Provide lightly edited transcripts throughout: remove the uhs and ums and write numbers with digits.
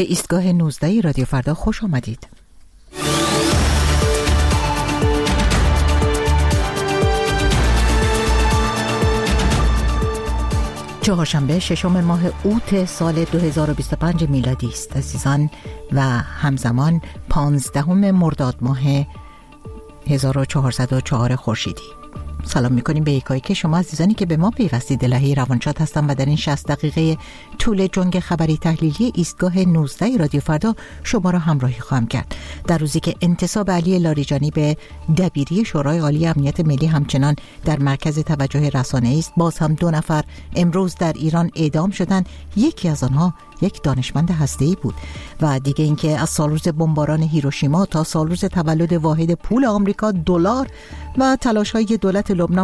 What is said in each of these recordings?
به ایستگاه 19 رادیو فردا خوش آمدید. چهارشنبه ششم ماه اوت سال 2025 میلادی است عزیزان و همزمان 15 مرداد ماه 1404 خورشیدی. سلام میکنیم به یکایی که شما عزیزانی که به ما پیوستید. الهی روانشاد هستم و در این 60 دقیقه طول جنگ خبری تحلیلی ایستگاه 19 رادیو فردا شما را همراهی خواهم کرد. در روزی که انتصاب علی لاریجانی به دبیری شورای عالی امنیت ملی همچنان در مرکز توجه رسانه‌ای است، باز هم 2 نفر امروز در ایران اعدام شدند. یکی از آنها یک دانشمند هسته‌ای بود. و دیگه اینکه از سالروز بمباران هیروشیما تا سالروز تولد واحد پول آمریکا دلار و تلاش‌های دولت لبنان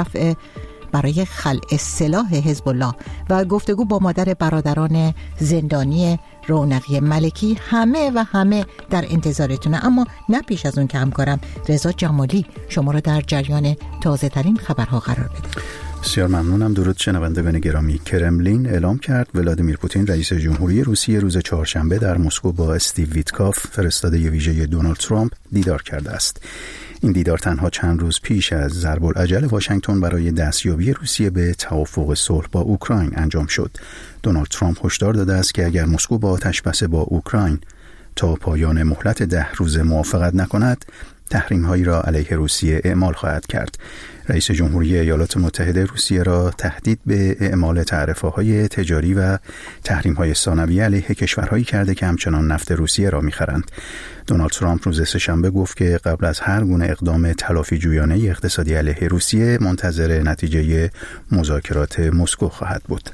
برای خلع سلاح حزب الله و گفتگو با مادر برادران زندانی رونقی ملکی، همه در انتظارتونه. اما نه پیش از اون که همکارم رضا جمالی شما را در جریان تازه ترین خبرها قرار بده. بسیار ممنونم. درود شنوندگان گرامی. کرملین اعلام کرد ولادیمیر پوتین رئیس جمهوری روسیه روز چهارشنبه در مسکو با استیو ویتکاف فرستاده ویژه دونالد ترامپ دیدار کرده است. این دیدار تنها چند روز پیش از ضرب العجل واشنگتن برای دستیابی روسیه به توافق صلح با اوکراین انجام شد. دونالد ترامپ هشدار داده است که اگر مسکو با آتش‌بس با اوکراین تا پایان مهلت 10 روز موافقت نکند، تحریم‌هایی را علیه روسیه اعمال خواهد کرد. رئیس جمهوری ایالات متحده روسیه را تهدید به اعمال تعرفه‌های تجاری و تحریم‌های ثانویه علیه کشورهایی کرده که همچنان نفت روسیه را می‌خرند. دونالد ترامپ روز سه‌شنبه گفت که قبل از هر گونه اقدام تلافی جویانه اقتصادی علیه روسیه منتظر نتیجه مذاکرات مسکو خواهد بود.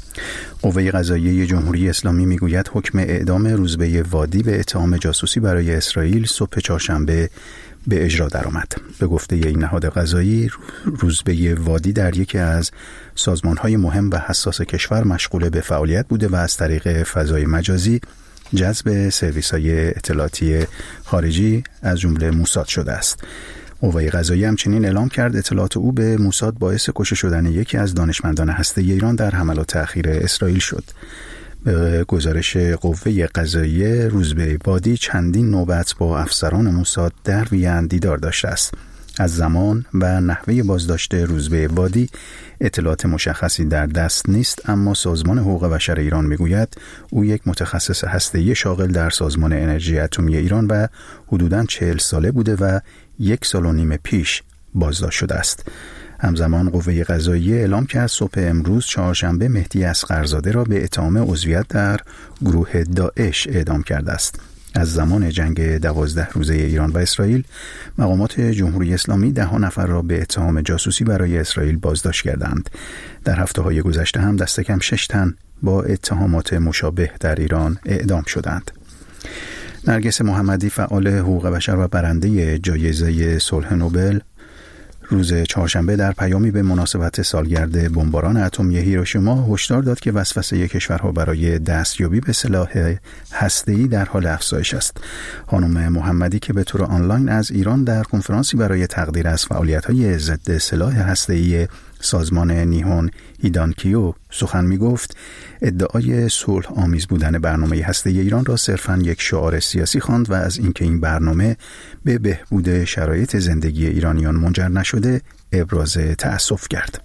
قوه قضاییه جمهوری اسلامی میگوید حکم اعدام روزبه وادی به اتهام جاسوسی برای اسرائیل صبح چهارشنبه به اجرا درآمد. به گفته این نهاد قضایی، روزبه وادی در یکی از سازمان‌های مهم و حساس کشور مشغول به فعالیت بوده و از طریق فضای مجازی جذب سرویس‌های اطلاعاتی خارجی از جمله موساد شده است. قوه قضاییه همچنین اعلام کرد اطلاعات او به موساد باعث کشته شدن یکی از دانشمندان هسته‌ای ایران در حملات اخیر اسرائیل شد. به گزارش قوه قضاییه، روزبه وادی چندین نوبت با افسران موساد در وین دیدار داشته است. از زمان و نحوه بازداشت روزبه وادی اطلاعات مشخصی در دست نیست، اما سازمان حقوق بشر ایران میگوید او یک متخصص هسته‌ای شاغل در سازمان انرژی اتمی ایران و حدوداً 40 ساله بوده و 1.5 سال پیش بازداشت شده است. همزمان قوه قضاییه اعلام کرد صبح امروز چهارشنبه مهدی اصغرزاده را به اتهام عضویت در گروه داعش اعدام کرده است. از زمان جنگ 12 روزه ایران و اسرائیل، مقامات جمهوری اسلامی 10 نفر را به اتهام جاسوسی برای اسرائیل بازداشت کردند. در هفته‌های گذشته هم دست کم 6 تن با اتهامات مشابه در ایران اعدام شدند. نرگس محمدی، فعال حقوق بشر و برنده جایزه صلح نوبل، روز چهارشنبه در پیامی به مناسبت سالگرد بمباران اتمی هیروشیما هشدار داد که وسوسه کشورها برای دستیابی به سلاح هسته‌ای در حال افزایش است. خانم محمدی که به طور آنلاین از ایران در کنفرانسی برای تقدیر از فعالیت‌های ضد سلاح هسته‌ای سازمان نیهون هیدانکیو سخن می‌گفت، ادعای صلح آمیز بودن برنامه هسته‌ای ایران را صرفاً یک شعار سیاسی خواند و از اینکه این برنامه به بهبود شرایط زندگی ایرانیان منجر نشده ابراز تأسف کرد.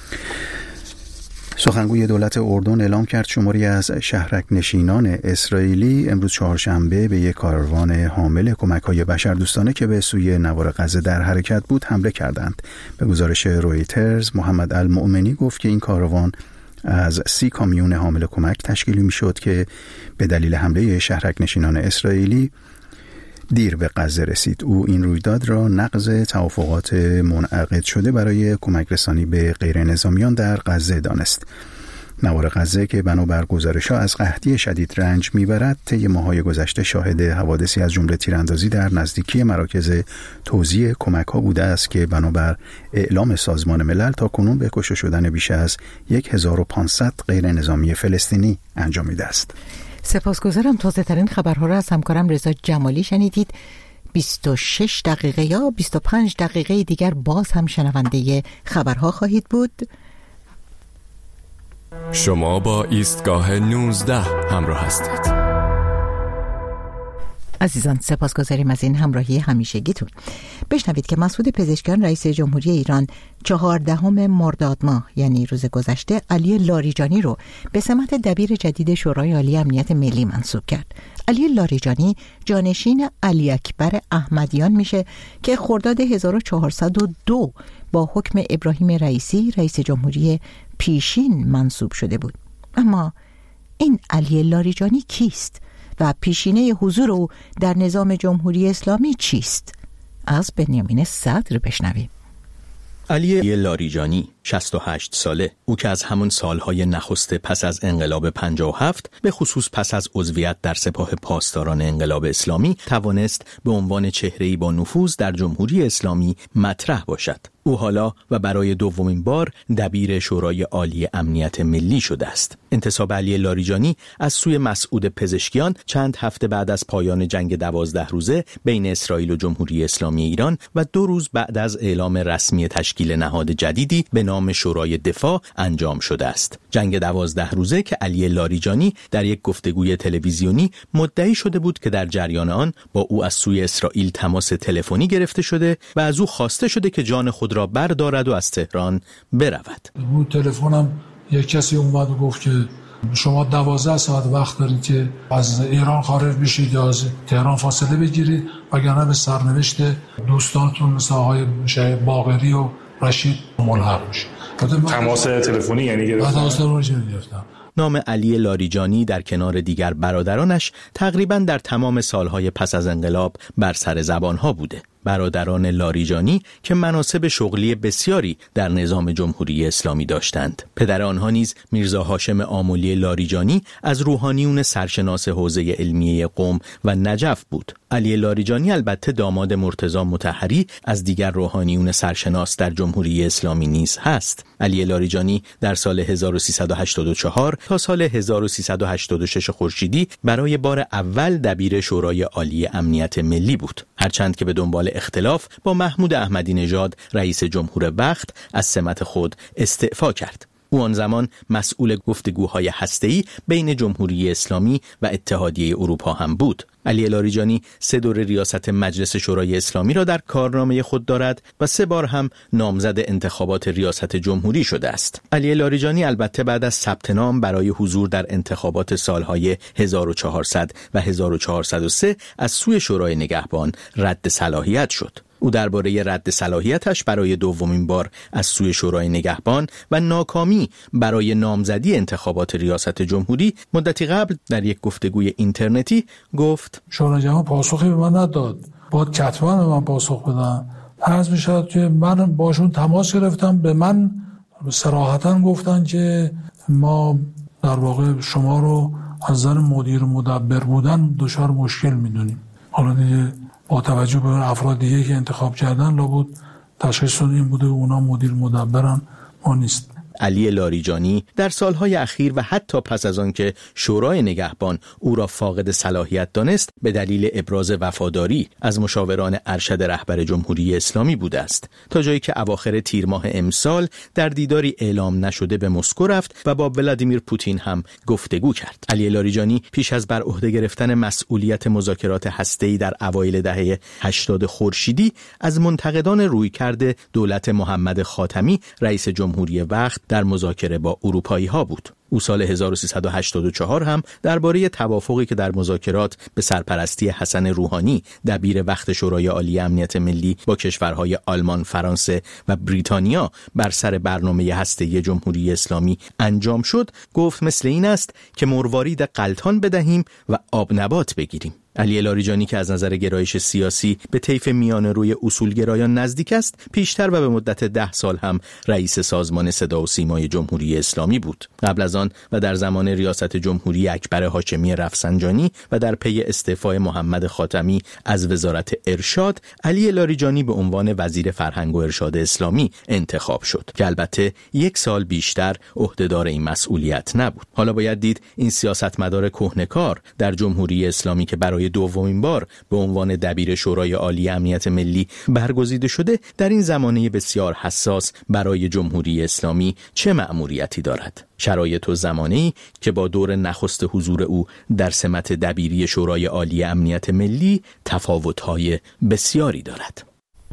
سخنگوی دولت اردن اعلام کرد شماری از شهرک نشینان اسرائیلی امروز چهارشنبه به یک کاروان حامل کمک‌های بشردوستانه که به سوی نوار غزه در حرکت بود حمله کردند. به گزارش رویترز، محمد المؤمنی گفت که این کاروان از 30 کامیون حامل کمک تشکیل می‌شد که به دلیل حمله شهرک نشینان اسرائیلی دیر به غزه رسید. او این رویداد را نقض توافقات منعقد شده برای کمک رسانی به غیر نظامیان در غزه دانست. نوار غزه که بنابر گزارش‌ها از قحطی شدید رنج می‌برد، طی ماه‌های گذشته شاهد حوادثی از جمله تیراندازی در نزدیکی مراکز توزیع کمک‌ها بوده است که بنابر اعلام سازمان ملل تاکنون به کشته شدن بیش از 1500 غیر نظامی فلسطینی انجامیده است. سپاسگزارم. تازه ترین خبرها را از همکارم رضا جمالی شنیدید. 26 دقیقه یا 25 دقیقه دیگر باز هم شنونده خبرها خواهید بود. شما با ایستگاه 19 همراه هستید. عزیزان سپاسگزاریم از این همراهی همیشگیتون. بشنوید که مسعود پزشکیان رئیس جمهوری ایران 14 مرداد ماه یعنی روز گذشته علی لاریجانی رو به سمت دبیر جدید شورای عالی امنیت ملی منصوب کرد. علی لاریجانی جانشین علی اکبر احمدیان میشه که خرداد 1402 با حکم ابراهیم رئیسی رئیس جمهوری پیشین منصوب شده بود. اما این علی لاریجانی کیست و پیشینه حضور او در نظام جمهوری اسلامی چیست؟ از بنیامین صدر بشنویم. علی لاریجانی 68 ساله، او که از همون سالهای نخست پس از انقلاب 57 به خصوص پس از عضویت در سپاه پاسداران انقلاب اسلامی توانست به عنوان چهره‌ای با نفوذ در جمهوری اسلامی مطرح باشد. او حالا و برای دومین بار دبیر شورای عالی امنیت ملی شده است. انتصاب علی لاریجانی از سوی مسعود پزشکیان چند هفته بعد از پایان جنگ 12 روزه بین اسرائیل و جمهوری اسلامی ایران و 2 روز بعد از اعلام رسمی تشکیل نهاد جدیدی به نام شورای دفاع انجام شده است. جنگ 12 روزه که علی لاریجانی در یک گفتگوی تلویزیونی مدعی شده بود که در جریان آن با او از سوی اسرائیل تماس تلفنی گرفته شده و از او خواسته شده که جان خود را بردارد و از تهران برود. اون تلفنم یک کسی اومد و گفت که شما 12 ساعت وقت دارید که از ایران خارج بشید یا از تهران فاصله بگیرید وگرنه به سرنوشت دوستانتون مثل آقای باقری و رشید ملحق میشید. تماس تلفنی یعنی گرفتم. نام علی لاریجانی در کنار دیگر برادرانش تقریباً در تمام سالهای پس از انقلاب بر سر زبانها بوده. برادران لاریجانی که مناصب شغلی بسیاری در نظام جمهوری اسلامی داشتند. پدر آنها نیز میرزا هاشم آملی لاریجانی از روحانیون سرشناس حوزه علمیه قم و نجف بود. علی لاریجانی البته داماد مرتضی مطهری از دیگر روحانیون سرشناس در جمهوری اسلامی نیز هست. علی لاریجانی در سال 1384 تا سال 1386 خورشیدی برای بار اول دبیر شورای عالی امنیت ملی بود. هرچند که به دنبال اختلاف با محمود احمدی نژاد رئیس جمهور وقت از سمت خود استعفا کرد. او آن زمان مسئول گفتگوهای هسته‌ای بین جمهوری اسلامی و اتحادیه اروپا هم بود. علی لاریجانی 3 دور ریاست مجلس شورای اسلامی را در کارنامه خود دارد و 3 بار هم نامزد انتخابات ریاست جمهوری شده است. علی لاریجانی البته بعد از ثبت نام برای حضور در انتخابات سالهای 1400 و 1403 از سوی شورای نگهبان رد صلاحیت شد. او درباره رد صلاحیتش برای دومین بار از سوی شورای نگهبان و ناکامی برای نامزدی انتخابات ریاست جمهوری مدتی قبل در یک گفتگوی اینترنتی گفت: شورای نگهبان پاسخی به من نداد، باید کتباً به من پاسخ بدن. عرض می‌شود که من باشون تماس گرفتم، به من صراحتاً گفتن که ما در واقع شما رو از نظر مدیر مدبر بودن دچار مشکل می‌دونیم. حالا دیگه با توجه به افراد دیگه که انتخاب کردن لابد تشخیصشون این بوده اونا مدیر مدبرن، ما نیست. علی لاریجانی در سالهای اخیر و حتی پس از آن که شورای نگهبان او را فاقد صلاحیت دانست به دلیل ابراز وفاداری از مشاوران ارشد رهبر جمهوری اسلامی بوده است، تا جایی که اواخر تیر ماه امسال در دیداری اعلام نشده به مسکو رفت و با ولادیمیر پوتین هم گفتگو کرد. علی لاریجانی پیش از بر عهده گرفتن مسئولیت مذاکرات هسته‌ای در اوایل دهه 80 خورشیدی از منتقدان رویکرد دولت محمد خاتمی رئیس جمهوری وقت در مذاکره با اروپایی ها بود. او سال 1384 هم درباره توافقی که در مذاکرات به سرپرستی حسن روحانی دبیر وقت شورای عالی امنیت ملی با کشورهای آلمان، فرانسه و بریتانیا بر سر برنامه هسته‌ای جمهوری اسلامی انجام شد گفت مثل این است که مروارید غلطان بدهیم و آب نبات بگیریم. علی لاریجانی که از نظر گرایش سیاسی به طیف میان روی اصولگرایان نزدیک است، پیشتر و به مدت 10 سال هم رئیس سازمان صدا و سیمای جمهوری اسلامی بود. قبل از آن و در زمان ریاست جمهوری اکبر هاشمی رفسنجانی و در پی استعفای محمد خاتمی از وزارت ارشاد، علی لاریجانی به عنوان وزیر فرهنگ و ارشاد اسلامی انتخاب شد که البته 1 سال بیشتر عهدهدار این مسئولیت نبود. حالا باید دید این سیاستمدار کهنه‌کار در جمهوری اسلامی که برای دومین بار به عنوان دبیر شورای عالی امنیت ملی برگزیده شده در این زمانه بسیار حساس برای جمهوری اسلامی چه مأموریتی دارد. شرایط و زمانی که با دور نخست حضور او در سمت دبیری شورای عالی امنیت ملی تفاوت‌های بسیاری دارد.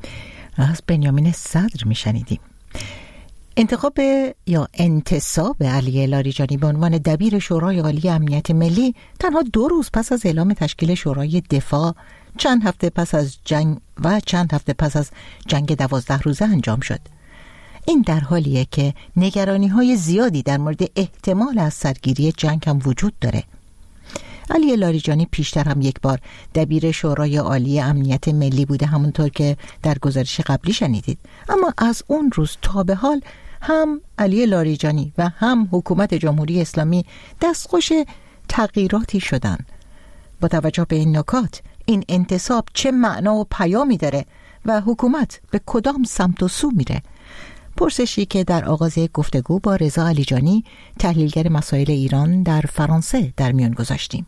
از بنیامین صدر میشنیدیم. انتخاب یا انتصاب علی لاریجانی به عنوان دبیر شورای عالی امنیت ملی تنها 2 روز پس از اعلام تشکیل شورای دفاع، چند هفته پس از جنگ و چند هفته پس از جنگ 12 روزه انجام شد. این در حالیه که نگرانی‌های زیادی در مورد احتمال از سرگیری جنگ هم وجود داره. علی لاریجانی پیشتر هم یک بار دبیر شورای عالی امنیت ملی بوده، همونطور که در گزارش قبلی شنیدید. اما از اون روز تا به حال هم علی لاریجانی و هم حکومت جمهوری اسلامی دستخوش تغییراتی شدن. با توجه به این نکات، این انتصاب چه معنا و پیامی داره و حکومت به کدام سمت و سو میره؟ پرسشی که در آغاز گفتگو با رضا علیجانی، تحلیلگر مسائل ایران در فرانسه، در میان گذاشتیم.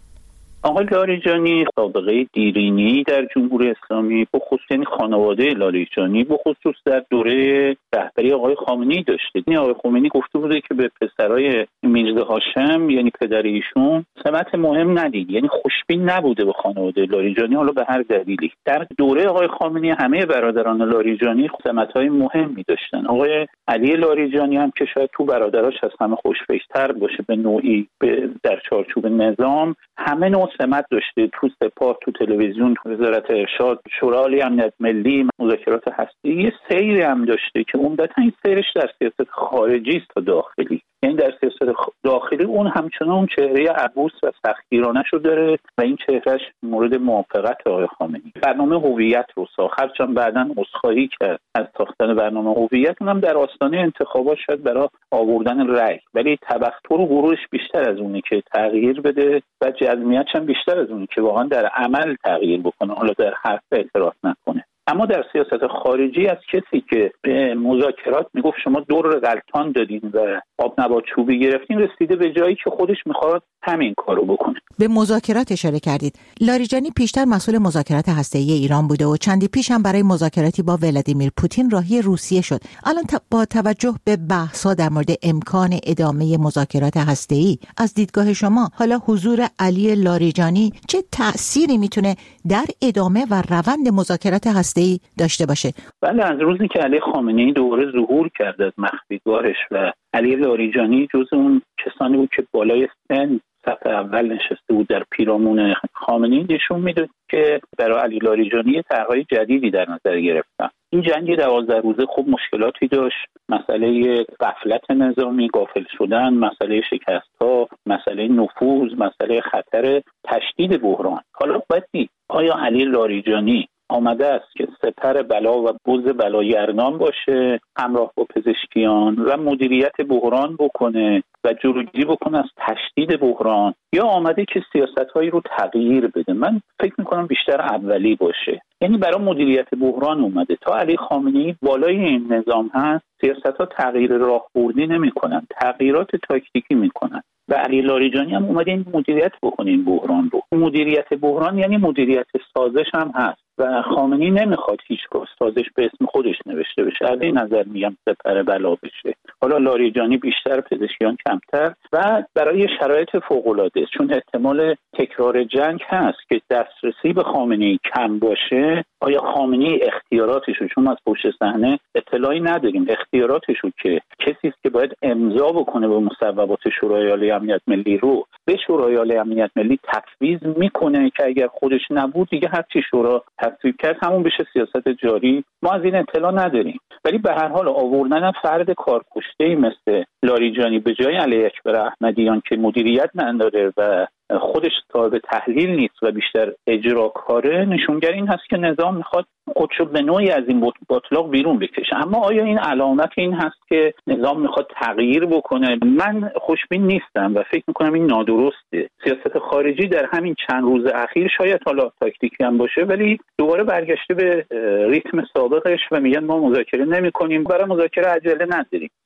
آقای لاریجانی سابقه دیرینی در جمهوری اسلامی، به خصوص خانواده لاریجانی به خصوص در دوره رهبری آقای خامنه‌ای داشته. آقای خامنه‌ای گفته بوده که به پسرای میرزا هاشم یعنی پدر ایشون سمت مهم ندید، یعنی خوشبین نبوده به خانواده لاریجانی، حالا به هر دلیلی. در دوره آقای خامنه‌ای همه برادران لاریجانی سمت‌های مهمی داشتن. آقای علی لاریجانی هم که شاید تو برادراش از همه خوش‌فکرتر باشه به نوعی در چارچوب نظام، همه نوع سمت داشته، تو سپاه، تو تلویزیون، تو وزارت ارشاد، شورای عالی امنیت ملی، مذاکرات هسته‌ای، یه سیری هم داشته که عمدتاً این سیرش در سیاست خارجی است تا داخلی. یعنی در سیاست داخلی اون همچنان اون چهره عبوس و سختگیرانه‌ش رو داره و این چهرهش مورد موافقت آقای خامنه‌ای. برنامه هویت رو ساخت، هرچند بعداً عذرخواهی کرد از ساختن برنامه هویت، اونم در آستانه انتخابات شد برای آوردن رأی، ولی تبختر و غرورش بیشتر از اونه که تغییر بده و جزمیتش هم بیشتر از اونه که واقعا در عمل تغییر بکنه، حالا در حرف اعتراض نکنه. اما در سیاست خارجی از کسی که به مذاکرات میگفت شما دور غلطان دادین و آب نبات چوبی گرفتین، رسیده به جایی که خودش میخواد همین کارو بکنه. به مذاکرات اشاره کردید. لاریجانی پیشتر مسئول مذاکرات هسته‌ای ایران بوده و چندی پیش هم برای مذاکراتی با ولادیمیر پوتین راهی روسیه شد. الان با توجه به بحث‌ها در مورد امکان ادامه مذاکرات هسته‌ای، از دیدگاه شما حالا حضور علی لاریجانی چه تأثیری میتونه در ادامه و روند مذاکرات هسته‌ای داشته باشه؟ بله، از روزی که علی خامنه‌ای دوباره ظهور کرد از مخفیگاهش و علی لاریجانی جز اون کسانی بود که بالای سن صف اول نشسته بود در پیرامون خامنه‌ای، نشون میداد که برای علی لاریجانی طرح‌های جدیدی در نظر گرفتن. این جنگ 12 روزه خوب مشکلاتی داشت، مسئله غفلت نظامی، غافل شدن، مسئله شکست‌ها، مسئله نفوذ، مسئله خطر تشدید بحران. حالا باید دید آیا علی لاریجانی آمده است که سپر بلا و بز بلاگردان باشه، همراه با پزشکیان و مدیریت بحران بکنه و جلوگیری بکنه از تشدید بحران، یا آمده که سیاست‌هایی رو تغییر بده؟ من فکر می‌کنم بیشتر اولی باشه. یعنی برای مدیریت بحران اومده. تا علی خامنه‌ای بالای این نظام هست، سیاست‌ها تغییر راهبردی نمی‌کنن، تغییرات تاکتیکی می‌کنن. و علی لاریجانی هم اومده این مدیریت بکنه این بحران رو. مدیریت بحران یعنی مدیریت سازش هم هست و خامنه‌ای نمیخواد هیچگاه سازش به اسم خودش نوشته بشه. از این نظر میگم سپر بلا بشه. حالا لاریجانی بیشتر، پزشکیان کمتر، و برای شرایط فوق‌العاده، چون احتمال تکرار جنگ هست که دسترسی به خامنه‌ای کم باشه، آیا خامنه‌ای اختیاراتش رو، چون از پشت صحنه اطلاعی نداریم، اختیاراتش رو که کسی است که باید امضا بکنه به مصوبات شورای عالی امنیت ملی رو به شورای عالی امنیت ملی تفویض میکنه که اگر خودش نبود دیگه هر چی شورا تصویب کرد همون بشه سیاست جاری. ما از این اطلاع نداریم، ولی به هر حال آوردن فرد کارکشته‌ای مثل لاریجانی به جای علی اکبر احمدیان که مدیریت نداره و خودش صاحب تحلیل نیست و بیشتر اجراکاره، نشونگر این هست که نظام میخواد خودشو به نوعی از این باطلاق بیرون بکشه. اما آیا این علامت این هست که نظام میخواد تغییر بکنه؟ من خوشبین نیستم و فکر میکنم این نادرسته. سیاست خارجی در همین چند روز اخیر شاید حالا تاکتیکی هم باشه، ولی دوباره برگشته به ریتم سابقش و میگن ما مذاکره نمیکنیم، برای مذاکره عجله نداریم.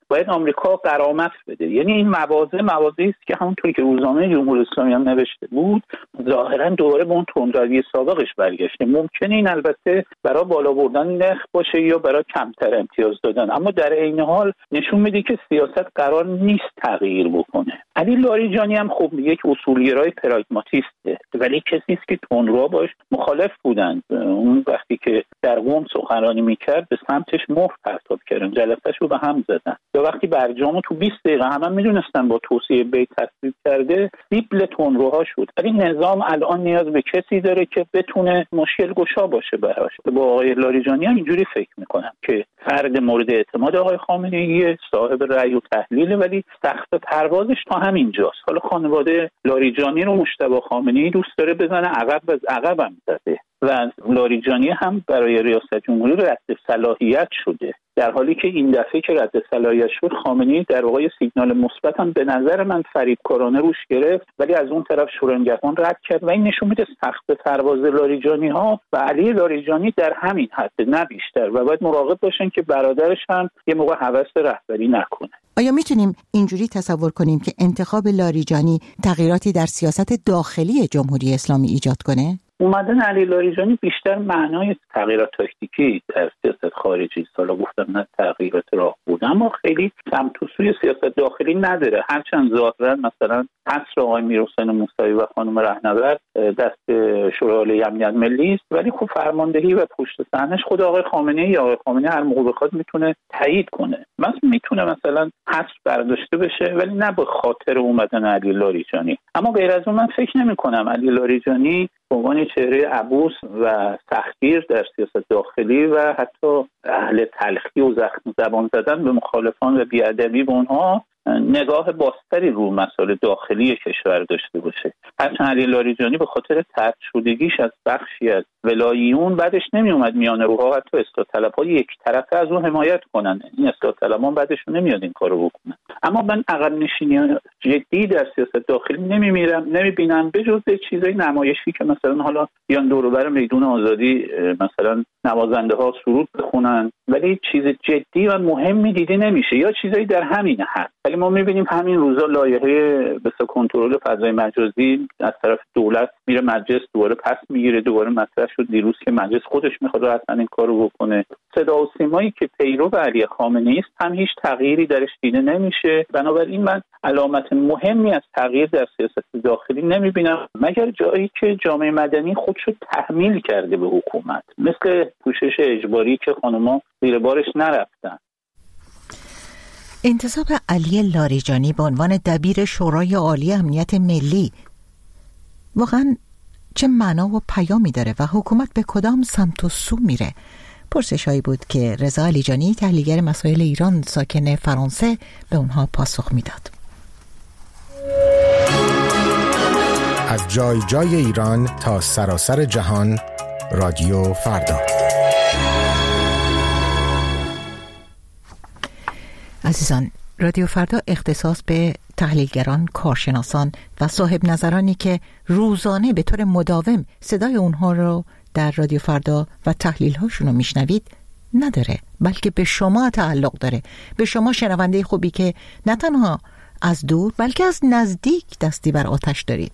باید آمریکا غرامت بده. یعنی این مواضعی است که همونطوری که روزنامه جمهوری اسلامی هم نوشته بود ظاهرا دوباره به اون تندروی سابقش برگشته. ممکنه این البته برای بالا بردن نرخ باشه یا برای کمتر امتیاز دادن، اما در عین حال نشون میده که سیاست قرار نیست تغییر بکنه. علی لاریجانی هم خب یک اصولگرای پراگماتیسته، ولی کسی است که تندرو باش مخالف بودند. اون وقتی که در قم سخنرانی میکرد به سمتش مهر پرتاب کردن، جلسه‌ش رو به هم زدن. یا وقتی برجامو تو 20 دقیقه همه میدونستن با توصیه بیت تصویب کرده، سیبل تندروها شد. ولی نظام الان نیاز به کسی داره که بتونه مشکل گشا باشه براش. با آقای لاریجانی هم اینجوری فکر میکنم که فرد مورد اعتماد آقای خامنه‌ای، صاحب رأی و تحلیل، ولی سخت پروازش تا همینجاست. حالا خانواده لاریجانی رو مجتبی خامنه‌ای دوست داره بزنه عقب، از عقب هم زده و لاریجانی هم برای ریاست جمهوری رد صلاحیت شده، در حالی که این دفعه که رد صلاحیت شد خامنه‌ای در واقع سیگنال مثبت هم به نظر من فریبکارانه روش گرفت، ولی از اون طرف شورانگهان رد کرد و این نشون میده سخت پرواز لاریجانی ها و علی لاریجانی در همین حد نه بیشتر و باید مراقب باشن که برادرش هم یه موقع هوس رهبری نکنه. آیا میتونیم اینجوری تصور کنیم که انتخاب لاریجانی تغییراتی در سیاست داخلی جمهوری اسلامی ایجاد کنه؟ اومدن علی لاریجانی بیشتر معنای تغییرات تاکتیکی در سیاست خارجی، حالا گفتم نه تغییرات راه بود، اما خیلی سمت و سوی سیاست داخلی نداره. هرچند ظاهرا مثلا حصر آقای میرحسین موسوی و خانم رهنورد دست شورای امنیت ملی است، ولی خب فرماندهی و پشت صحنه‌اش خود آقای خامنه‌ای هر موقع بخواد میتونه تایید کنه. میتونه مثلا حصر برداشته بشه ولی نه به خاطر اومدن علی لاریجانی. اما غیر از اون من فکر نمی‌کنم علی لاریجانی به عنوان چهره عبوس و سختگیر در سیاست داخلی و حتی اهل تلخی و زخم زبان زدن به مخالفان و بی‌ادبی به اونها نگاه باستری رو مسائل داخلی کشور داشته باشه. هرچند علی لاریجانی به خاطر طرد شدگیش از بخشی از ولاییون بعدش نمی اومد میان روها حتی اصلاح طلب‌ها یک طرفه از اون حمایت کنن، این اصلاح طلبان بعدشون نمیاد این کارو بکنن. اما من عقب نشینی جدی در سیاست داخلی نمیبینم به جز چیزای نمایشی که مثلا حالا بیان دور و بر میدون آزادی مثلا نوازنده ها سرود بخونن، ولی چیز جدی و مهمی دیده نمیشه یا چیزایی در همین حد. ولی ما میبینیم همین روزا لایحه به کنترل فضای مجازی از طرف دولت میره مجلس، دوباره پس میگیره، دوباره مطرح شد دیروز که مجلس خودش میخواد اصلا این کارو بکنه. صدا و سیمایی که پیرو علی خامنه‌ای است هم هیچ تغییری درش دیده نمیشه. بنابراین من علامت مهمی از تغییر در سیاست داخلی نمیبینم، مگر جایی که جامعه مدنی خودشو تحمیل کرده به حکومت، مثل پوشش اجباری که خانم‌ها زیر بارش نرفتن. انتصاب علی لاریجانی به عنوان دبیر شورای عالی امنیت ملی واقعا چه معنا و پیامی داره و حکومت به کدام سمت و سو میره؟ پرسش‌هایی بود که رضا علیجانی تحلیلگر مسائل ایران ساکن فرانسه به اونها پاسخ میداد. از جای جای ایران تا سراسر جهان، رادیو فردا. عزیزان، رادیو فردا اختصاص به تحلیلگران، کارشناسان و صاحب نظرانی که روزانه به طور مداوم صدای اونها رو در رادیو فردا و تحلیل هاشون رو میشنوید نداره، بلکه به شما تعلق داره، به شما شنونده خوبی که نه تنها از دور بلکه از نزدیک دستی بر آتش دارید.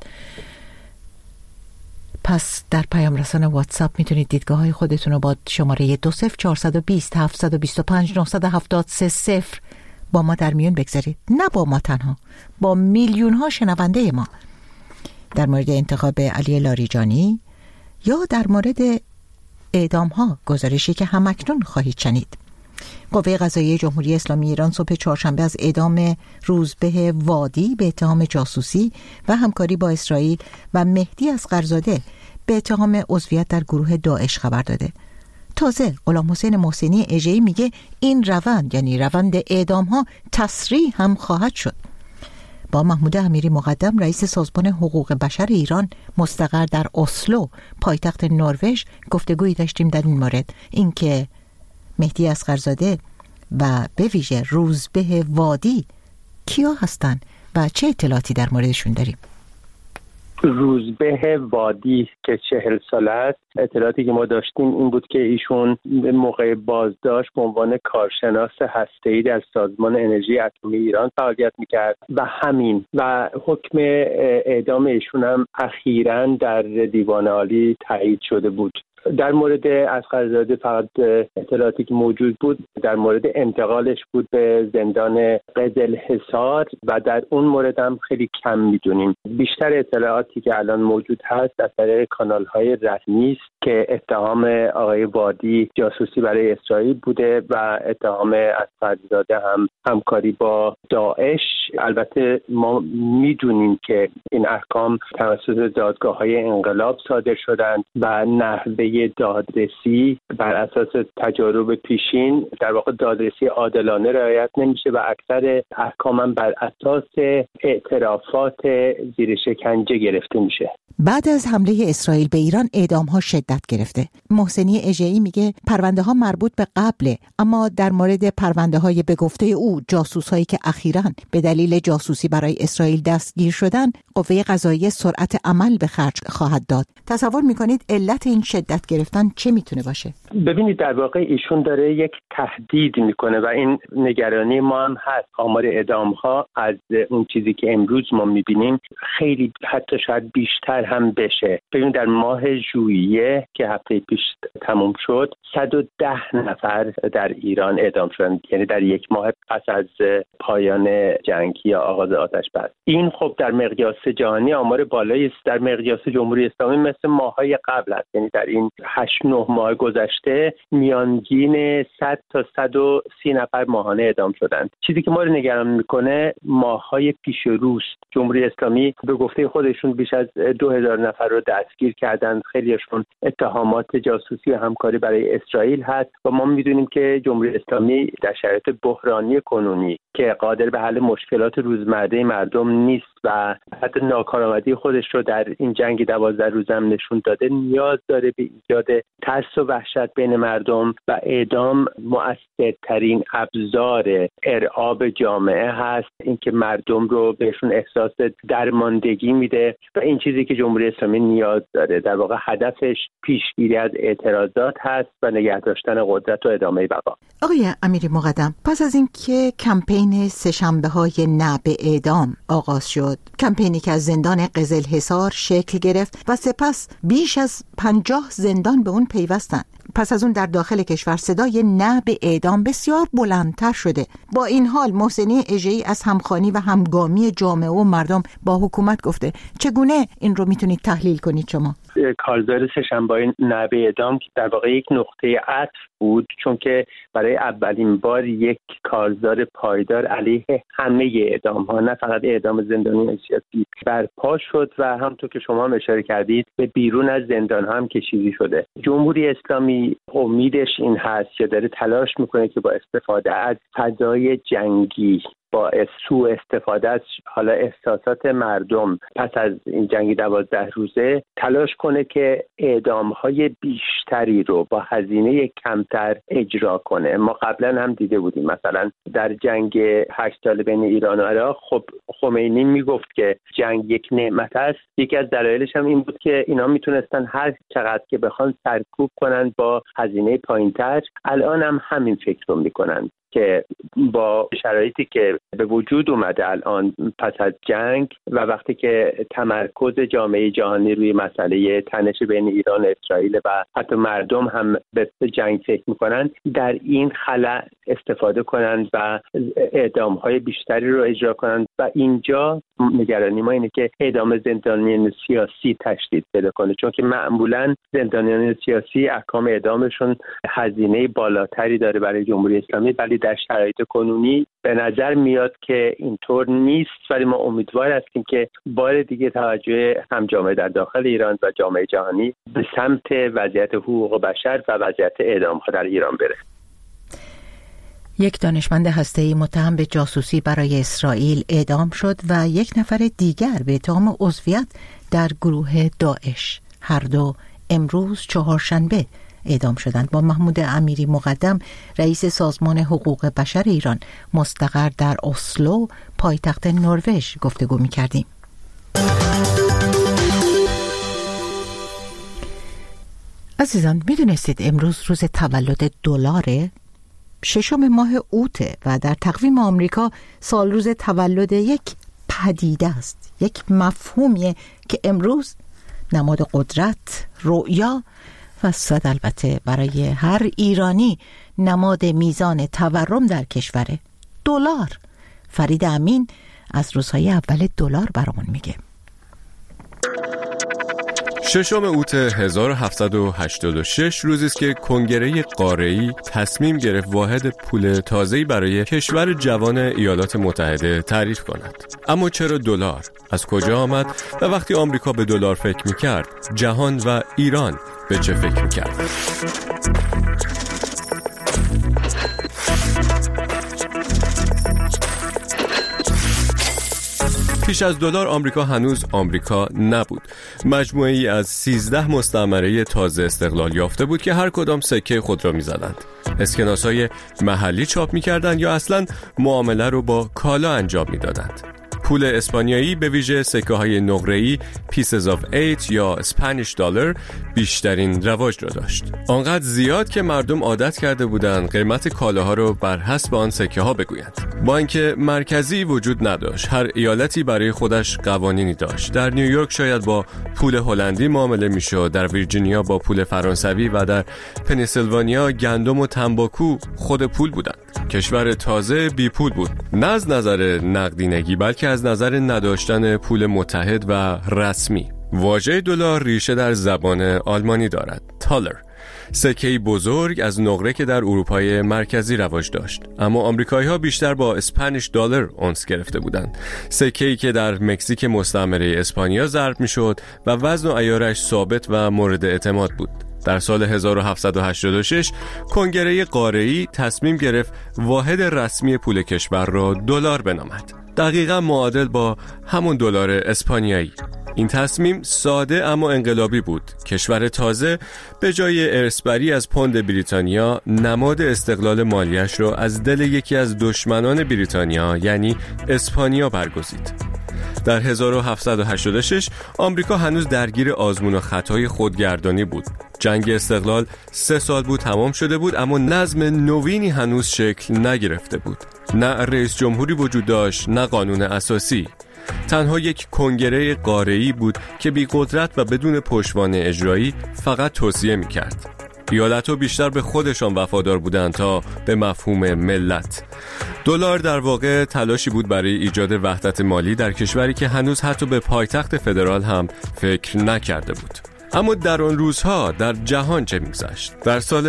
پس در پیام رسان واتساپ میتونید دیدگاه های خودتون رو با شماره 20420 725 973 با ما در میون بگذارید. نه با ما تنها، با میلیون ها شنونده ما، در مورد انتخاب علی لاریجانی یا در مورد اعدام ها، گزارشی که همکنون خواهید شنید. قوه قضاییه جمهوری اسلامی ایران صبح چهارشنبه از اعدام روزبه وادی به اتهام جاسوسی و همکاری با اسرائیل و مهدی اصغرزاده به اتهام عضویت در گروه داعش خبر داده. تازه غلام حسین محسنی اژه‌ای میگه این روند، یعنی روند اعدام ها، تسریع هم خواهد شد. با محمود امیری مقدم، رئیس سازمان حقوق بشر ایران مستقر در اسلو، پایتخت نروژ، گفتگویی داشتیم در این مورد، اینکه مهدی اصغرزاده و به ویژه روزبه وادی کیا هستن و چه اطلاعاتی در موردشون داریم. روزبه وادی که 40 ساله است. اطلاعاتی که ما داشتیم این بود که ایشون موقع بازداشت به عنوان کارشناس هسته‌ای در سازمان انرژی اتمی ایران فعالیت می‌کرد و همین و حکم اعدام ایشون هم اخیراً در دیوان عالی تایید شده بود. در مورد اصغرزاده فقط اطلاعاتی که موجود بود در مورد انتقالش بود به زندان قزلحصار و در اون مورد هم خیلی کم میدونیم. بیشتر اطلاعاتی که الان موجود هست از طریق کانال‌های رسمی است که اتهام آقای وادی جاسوسی برای اسرائیل بوده و اتهام اصغرزاده هم همکاری با داعش. البته ما میدونیم که این احکام توسط دادگاه‌های انقلاب صادر شدند و نحوه دادرسی بر اساس تجارب پیشین در واقع دادرسی عادلانه رعایت نمیشه و اکثر احکام هم بر اساس اعترافات زیر شکنجه گرفته میشه. بعد از حمله اسرائیل به ایران اعدام‌ها شدت گرفته. محسنی اژه‌ای میگه پرونده‌ها مربوط به قبله، اما در مورد پرونده‌های به گفته او جاسوس‌هایی که اخیراً به دلیل جاسوسی برای اسرائیل دستگیر شدن، قوه قضاییه سرعت عمل به خرج خواهد داد. تصور می‌کنید علت این شدت گرفتن چه میتونه باشه؟ ببینید در واقع ایشون داره یک تهدید میکنه و این نگرانی ما هم هست. آمار اعدام‌ها از اون چیزی که امروز ما می‌بینیم خیلی حتی شاید بیشتر هم بشه. ببین در ماه ژوئیه که هفته پیش تموم شد 110 نفر در ایران اعدام شدند، یعنی در یک ماه پس از پایان جنگ یا آغاز آتش بس. این خب در مقیاس جهانی آمار بالایی است. در مقیاس جمهوری اسلامی مثل ماه‌های قبل است، یعنی در این 8-9 ماه گذشته میانگین 100 تا 130 نفر ماهانه اعدام شدند. چیزی که ما رو نگران میکنه ماه‌های پیش روست. جمهوری اسلامی به گفته خودشون بیش از 2000 نفر رو دستگیر کردند. خیلیشون اتهامات جاسوسی و همکاری برای اسرائیل هست و ما میدونیم که جمهوری اسلامی در شرایط بحرانی کنونی که قادر به حل مشکلات روزمره مردم نیست و حتی ناکارآمدی خودش رو در این جنگ 12 روزه هم نشون داده، نیاز داره به ایجاد ترس و وحشت بین مردم و اعدام مؤثرترین ابزار ارعاب جامعه هست. اینکه مردم رو بهشون احساس درماندگی میده و این چیزی که جمهوری اسلامی نیاز داره. در واقع هدفش پیشگیری از اعتراضات هست و نگه داشتن قدرت و ادامه بقا. آقای امیری مقدم، پس از اینکه کمپین سه‌شنبه‌های نه به اعدام آغاز شد، کمپینی که از زندان قزلحصار شکل گرفت و سپس بیش از 50 زندان به اون پیوستند، پس از اون در داخل کشور صدای نه به اعدام بسیار بلندتر شده. با این حال محسنی اژه‌ای از همخوانی و همگامی جامعه و مردم با حکومت گفته. چگونه این رو میتونید تحلیل کنید شما؟ کارزار سه‌شنبه‌های نه به اعدام در واقع یک نقطه عطف بود، چون که برای اولین بار یک کارزار پایدار علیه همه اعدام‌ها، نه فقط اعدام زندانیان سیاسی، برپا شد و همونطور که شما هم اشاره کردید به بیرون از زندان‌ها هم کشیده شده. جمهوری اسلامی امیدش این هست یا داره تلاش میکنه که با استفاده از فضای جنگی، با سوء استفاده از حالا احساسات مردم پس از این جنگ 12 روزه تلاش کنه که اعدام‌های بیشتری رو با هزینه کمتر اجرا کنه. ما قبلا هم دیده بودیم مثلا در جنگ 8 سال بین ایران و عراق، خب خمینی میگفت که جنگ یک نعمت است. یکی از دلایلش هم این بود که اینا میتونستن هر چقدر که بخوان سرکوب کنن با هزینه پایینتر. الان هم همین فکر رو میکنن که با شرایطی که به وجود اومده الان پس از جنگ و وقتی که تمرکز جامعه جهانی روی مسئله تنش بین ایران و اسرائیل و حتی مردم هم به جنگ فکر میکنن، در این خلا استفاده کنند و اعدام‌های بیشتری رو اجرا کنند و اینجا نگرانی ما اینه که اعدام زندانیان سیاسی تشدید پیدا کنه، چون که معمولا زندانیان سیاسی احکام اعدامشون هزینه بالاتری داره برای جمهوری اسلامی، ولی در شرایط کنونی به نظر میاد که اینطور نیست. ولی ما امیدوار هستیم که بار دیگه توجه هم جامعه در داخل ایران و جامعه جهانی به سمت وضعیت حقوق بشر و وضعیت اعدام‌ها در ایران بره. یک دانشمند هسته‌ای متهم به جاسوسی برای اسرائیل اعدام شد و یک نفر دیگر به اتهام عضویت در گروه داعش. هر دو امروز چهارشنبه اعدام شدند. با محمود امیری مقدم، رئیس سازمان حقوق بشر ایران مستقر در اسلو، پایتخت نروژ، گفتگو می‌کردیم. عزیزان، میدونستید امروز روز تولد دلاره؟ 6 ماه اوته و در تقویم آمریکا سال روز تولد یک پدیده است، یک مفهومیه که امروز نماد قدرت، رؤیا و صد البته برای هر ایرانی نماد میزان تورم در کشوره. دلار. فرید امین از روزهای اول دلار برامون میگه. 6 اوت 1786 روزی است که کنگره قاره‌ای تصمیم گرفت واحد پول تازه‌ای برای کشور جوان ایالات متحده تعریف کند. اما چرا دلار؟ از کجا آمد؟ و وقتی آمریکا به دلار فکر می‌کرد، جهان و ایران به چه فکر می‌کرد؟ پیش از دلار آمریکا هنوز آمریکا نبود. مجموعه‌ای از 13 مستعمره تازه استقلال یافته بود که هر کدام سکه خود را می‌زدند. اسکناس‌های محلی چاپ می‌کردند یا اصلاً معامله رو با کالا انجام می‌دادند. پول اسپانیایی به ویژه سکه‌های نقره‌ای Pieces of 8 یا Spanish Dollar بیشترین رواج را داشت. آنقدر زیاد که مردم عادت کرده بودند قیمت کالاها رو بر حسب آن سکه‌ها بگویند. بانک مرکزی وجود نداشت. هر ایالتی برای خودش قوانینی داشت. در نیویورک شاید با پول هلندی معامله میشد، در ویرجینیا با پول فرانسوی و در پنیسیلوانیا گندم و تنباکو خود پول بودند. کشور تازه بی پول بود، نه از نظر نقدینگی بلکه از نظر نداشتن پول متحد و رسمی. واژه دلار ریشه در زبان آلمانی دارد، تالر، سکه‌ای بزرگ از نقره که در اروپای مرکزی رواج داشت. اما آمریکایی‌ها بیشتر با اسپانیش دلار انس گرفته بودند، سکه‌ای که در مکزیک مستعمره اسپانیا ضرب می‌شد و وزن و عیارش ثابت و مورد اعتماد بود. در سال 1786 کنگره قاره‌ای تصمیم گرفت واحد رسمی پول کشور را دلار بنامد، دقیقاً معادل با همون دلار اسپانیایی. این تصمیم ساده اما انقلابی بود. کشور تازه به جای ارثبری از پوند بریتانیا نماد استقلال مالیش را از دل یکی از دشمنان بریتانیا یعنی اسپانیا برگزید. در 1786 آمریکا هنوز درگیر آزمون و خطای خودگردانی بود. جنگ استقلال 3 سال بود تمام شده بود، اما نظم نوینی هنوز شکل نگرفته بود. نه رئیس جمهوری وجود داشت، نه قانون اساسی. تنها یک کنگره قاره‌ای بود که بی قدرت و بدون پشتوانه اجرایی فقط توصیه می‌کرد. ایالت‌ها بیشتر به خودشان وفادار بودند تا به مفهوم ملت. دلار در واقع تلاشی بود برای ایجاد وحدت مالی در کشوری که هنوز حتی به پایتخت فدرال هم فکر نکرده بود. اما در آن روزها در جهان چه می‌گذشت؟ در سال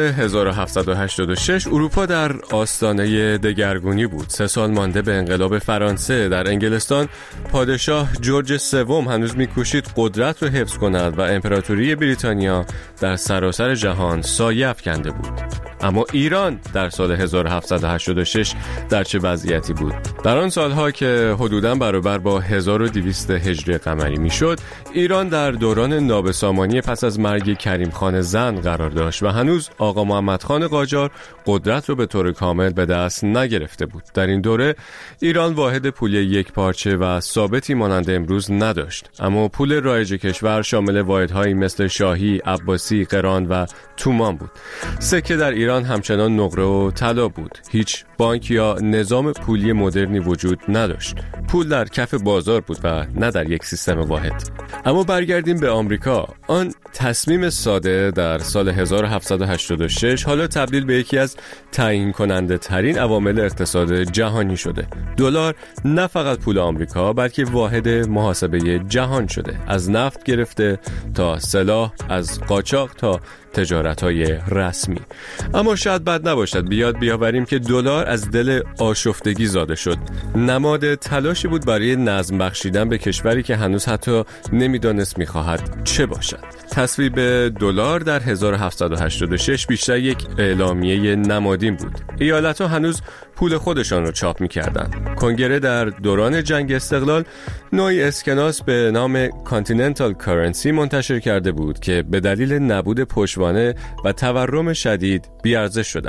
1786 اروپا در آستانه دگرگونی بود. 3 سال مانده به انقلاب فرانسه. در انگلستان پادشاه جورج سوم هنوز می‌کوشید قدرت را حفظ کند و امپراتوری بریتانیا در سراسر جهان سایه افکنده بود. اما ایران در سال 1786 در چه وضعیتی بود؟ در آن سالها که حدوداً برابر با 1200 هجری قمری میشد، ایران در دوران نابسامانی پس از مرگ کریم خان زند قرار داشت و هنوز آقا محمد خان قاجار قدرت رو به طور کامل به دست نگرفته بود. در این دوره ایران واحد پولی یک پارچه و ثابتی مانند امروز نداشت، اما پول رایج کشور شامل واحدهایی مثل شاهی، عباسی، قران و تومان بود. سکه در ایران همچنان نقره و طلا بود. هیچ بانک یا نظام پولی مدرنی وجود نداشت. پول در کف بازار بود و نه در یک سیستم واحد. اما برگردیم به آمریکا. آن تصمیم ساده در سال 1786 حالا تبدیل به یکی از تعیین کننده ترین عوامل اقتصاد جهانی شده. دلار نه فقط پول آمریکا بلکه واحد محاسبه جهان شده. از نفت گرفته تا سلاح، از قاچاق تا تجارت‌های رسمی. اما شاید بد نباشد بیاوریم که دلار از دل آشفتگی زاده شد. نماد تلاشی بود برای نظم بخشیدن به کشوری که هنوز حتی نمیدانست می‌خواهد چه باشد. تصویب دلار در 1786 بیشتر یک اعلامیه نمادین بود. ایالت‌ها هنوز پول خودشان را چاپ می‌کردند. کنگره در دوران جنگ استقلال نوعی اسکناس به نام کانتیننتال کرنسی منتشر کرده بود که به دلیل نبود پشتوانه و تورم شدید بی‌ارزش شدند.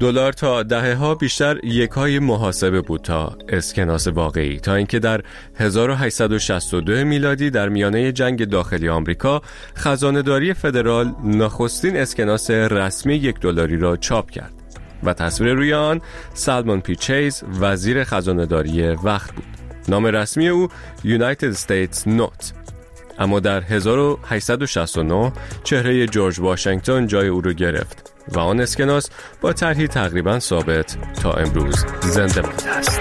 دلار تا دهه‌ها بیشتر یکای محاسبه بود تا اسکناس واقعی، تا اینکه در 1862 میلادی در میانه جنگ داخلی آمریکا خزانه‌داری فدرال نخستین اسکناس رسمی $1 را چاپ کرد و تصویر روی آن سالمون پی چیز وزیر خزانه‌داری وقت بود. نام رسمی او United States Note. اما در 1869 چهره جورج واشنگتن جای او را گرفت و آن اسکناس با طرحی تقریباً ثابت تا امروز زنده مانده است.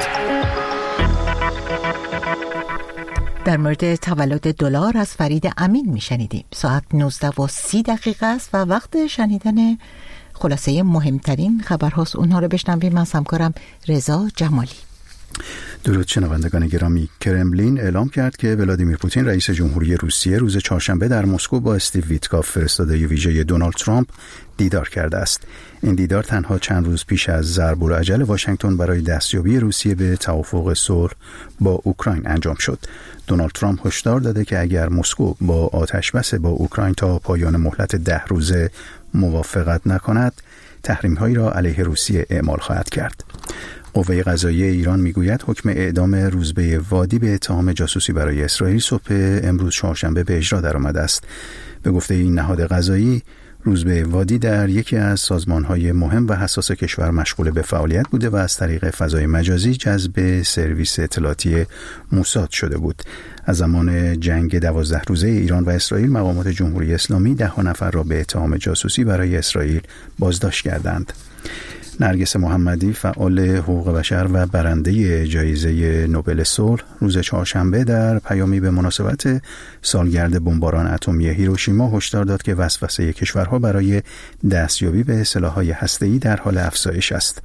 در مورد تولد دلار از فرید امین میشنیدیم. ساعت 19:30 است و وقت شنیدن خلاصه مهمترین خبرهاست. اونها رو بشنویم از همکارم رضا جمالی. درود شنوندگان گرامی. کرملین اعلام کرد که ولادیمیر پوتین رئیس جمهوری روسیه روز چهارشنبه در مسکو با استیو ویتکاف فرستاده ویژه دونالد ترامپ دیدار کرده است. این دیدار تنها چند روز پیش از ضرب العجل واشنگتن برای دستیابی روسیه به توافق صلح با اوکراین انجام شد. دونالد ترامپ هشدار داده که اگر مسکو با آتشبس با اوکراین تا پایان مهلت 10 روزه موافقت نکند، تحریم‌هایی را علیه روسیه اعمال خواهد کرد. قوه قضاییه ایران میگوید حکم اعدام روزبه وادی به اتهام جاسوسی برای اسرائیل صبح امروز چهارشنبه به اجرا درآمده است. به گفته این نهاد قضایی، روزبه وادی در یکی از سازمان‌های مهم و حساس کشور مشغول به فعالیت بوده و از طریق فضای مجازی جذب سرویس اطلاعاتی موساد شده بود. از زمان جنگ 12 روزه ایران و اسرائیل، مقامات جمهوری اسلامی 10 نفر را به اتهام جاسوسی برای اسرائیل بازداشت کردند. نرگس محمدی، فعال حقوق بشر و برنده جایزه نوبل صلح، روز چهارشنبه در پیامی به مناسبت سالگرد بمباران اتمی هیروشیما هشدار داد که وسوسه کشورها برای دستیابی به سلاح‌های هسته‌ای در حال افزایش است.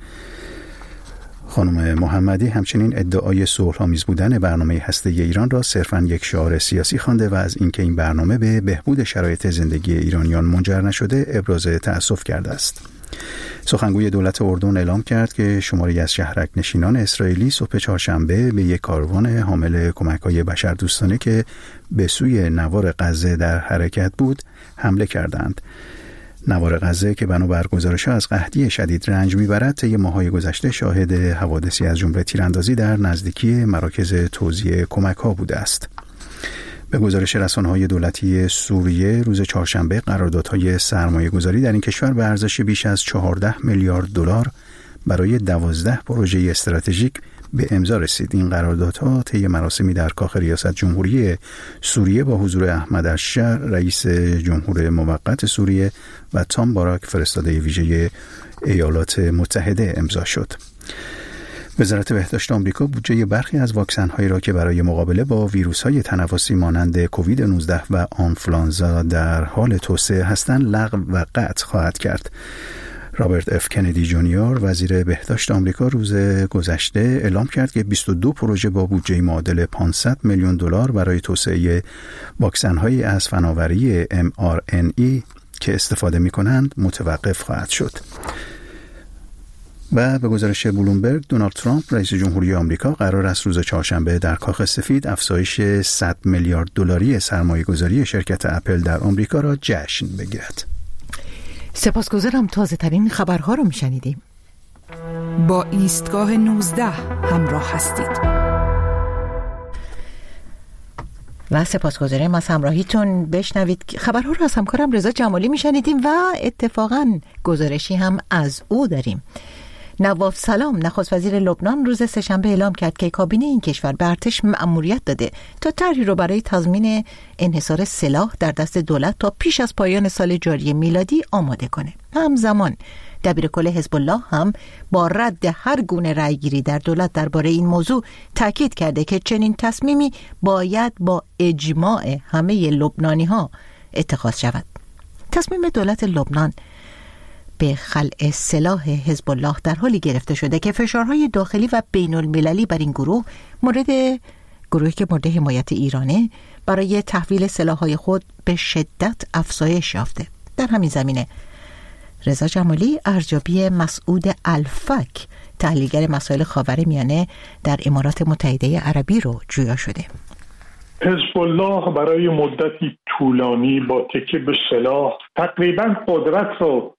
خانم محمدی همچنین ادعای صلح‌آمیز بودن برنامه هسته‌ای ایران را صرفاً یک شعار سیاسی خوانده و از اینکه این برنامه به بهبود شرایط زندگی ایرانیان منجر نشده ابراز تأسف کرده است. سخنگوی دولت اردن اعلام کرد که شماری از شهرک نشینان اسرائیلی صبح چهارشنبه به یک کاروان حامل کمک‌های بشردوستانه که به سوی نوار غزه در حرکت بود حمله کردند. نوار غزه که بنابر گزارش‌ها از قحطی شدید رنج می‌برد، طی ماه‌های گذشته شاهد حوادثی از جمله تیراندازی در نزدیکی مراکز توزیع کمک‌ها بوده است. به گزارش رسانه‌های دولتی سوریه، روز چهارشنبه قراردادهای سرمایه‌گذاری در این کشور به ارزش بیش از 14 میلیارد دلار برای 12 پروژه استراتژیک به امضا رسید. این قراردادها طی مراسمی در کاخ ریاست جمهوری سوریه با حضور احمد الشر، رئیس جمهور موقت سوریه، و تام باراک، فرستاده ویژه ایالات متحده امضا شد. وزارت بهداشت آمریکا بودجه برخی از واکسن‌هایی را که برای مقابله با ویروس‌های تنفسی مانند کووید 19 و آنفلانزا در حال توسعه هستند لغو و قطع خواهد کرد. رابرت اف کندی جونیور، وزیر بهداشت آمریکا، روز گذشته اعلام کرد که 22 پروژه با بودجه معادل 500 میلیون دلار برای توسعه واکسن‌هایی از فناوری mRNA که استفاده می‌کنند متوقف خواهد شد. و به گزارش بلومبرگ، دونالد ترامپ رئیس جمهوری آمریکا قرار است روز چهارشنبه در کاخ سفید افزایش 100 میلیارد دلاری سرمایه‌گذاری شرکت اپل در آمریکا را جشن بگیرد. سپاسگزارم. تازه ترین خبرها رو میشنیدیم. با ایستگاه 19 همراه هستید و سپاسگزارم از همراهیتون. بشنوید خبرها رو از همکارم رضا جمالی میشنیدیم و اتفاقاً گزارشی هم از او داریم. نواف سلام، نخست وزیر لبنان، روز سه‌شنبه اعلام کرد که کابینه این کشور به ارتش مأموریت داده تا طرحی رو برای تضمین انحصار سلاح در دست دولت تا پیش از پایان سال جاری میلادی آماده کنه. همزمان دبیرکل حزب الله هم با رد هر گونه رأیگیری در دولت درباره این موضوع تاکید کرده که چنین تصمیمی باید با اجماع همه لبنانی‌ها اتخاذ شود. تصمیم دولت لبنان به خلع سلاح حزب الله در حالی گرفته شده که فشارهای داخلی و بین المللی بر این گروهی که مورد حمایت ایرانه برای تحویل سلاحهای خود به شدت افزایش یافته. در همین زمینه رضا جمالی، ارزیابی مسعود الفک، تحلیلگر مسائل خاورمیانه در امارات متحده عربی رو جویا شده. حزب الله برای مدتی طولانی با تکیه به سلاح تقریبا قدرت رو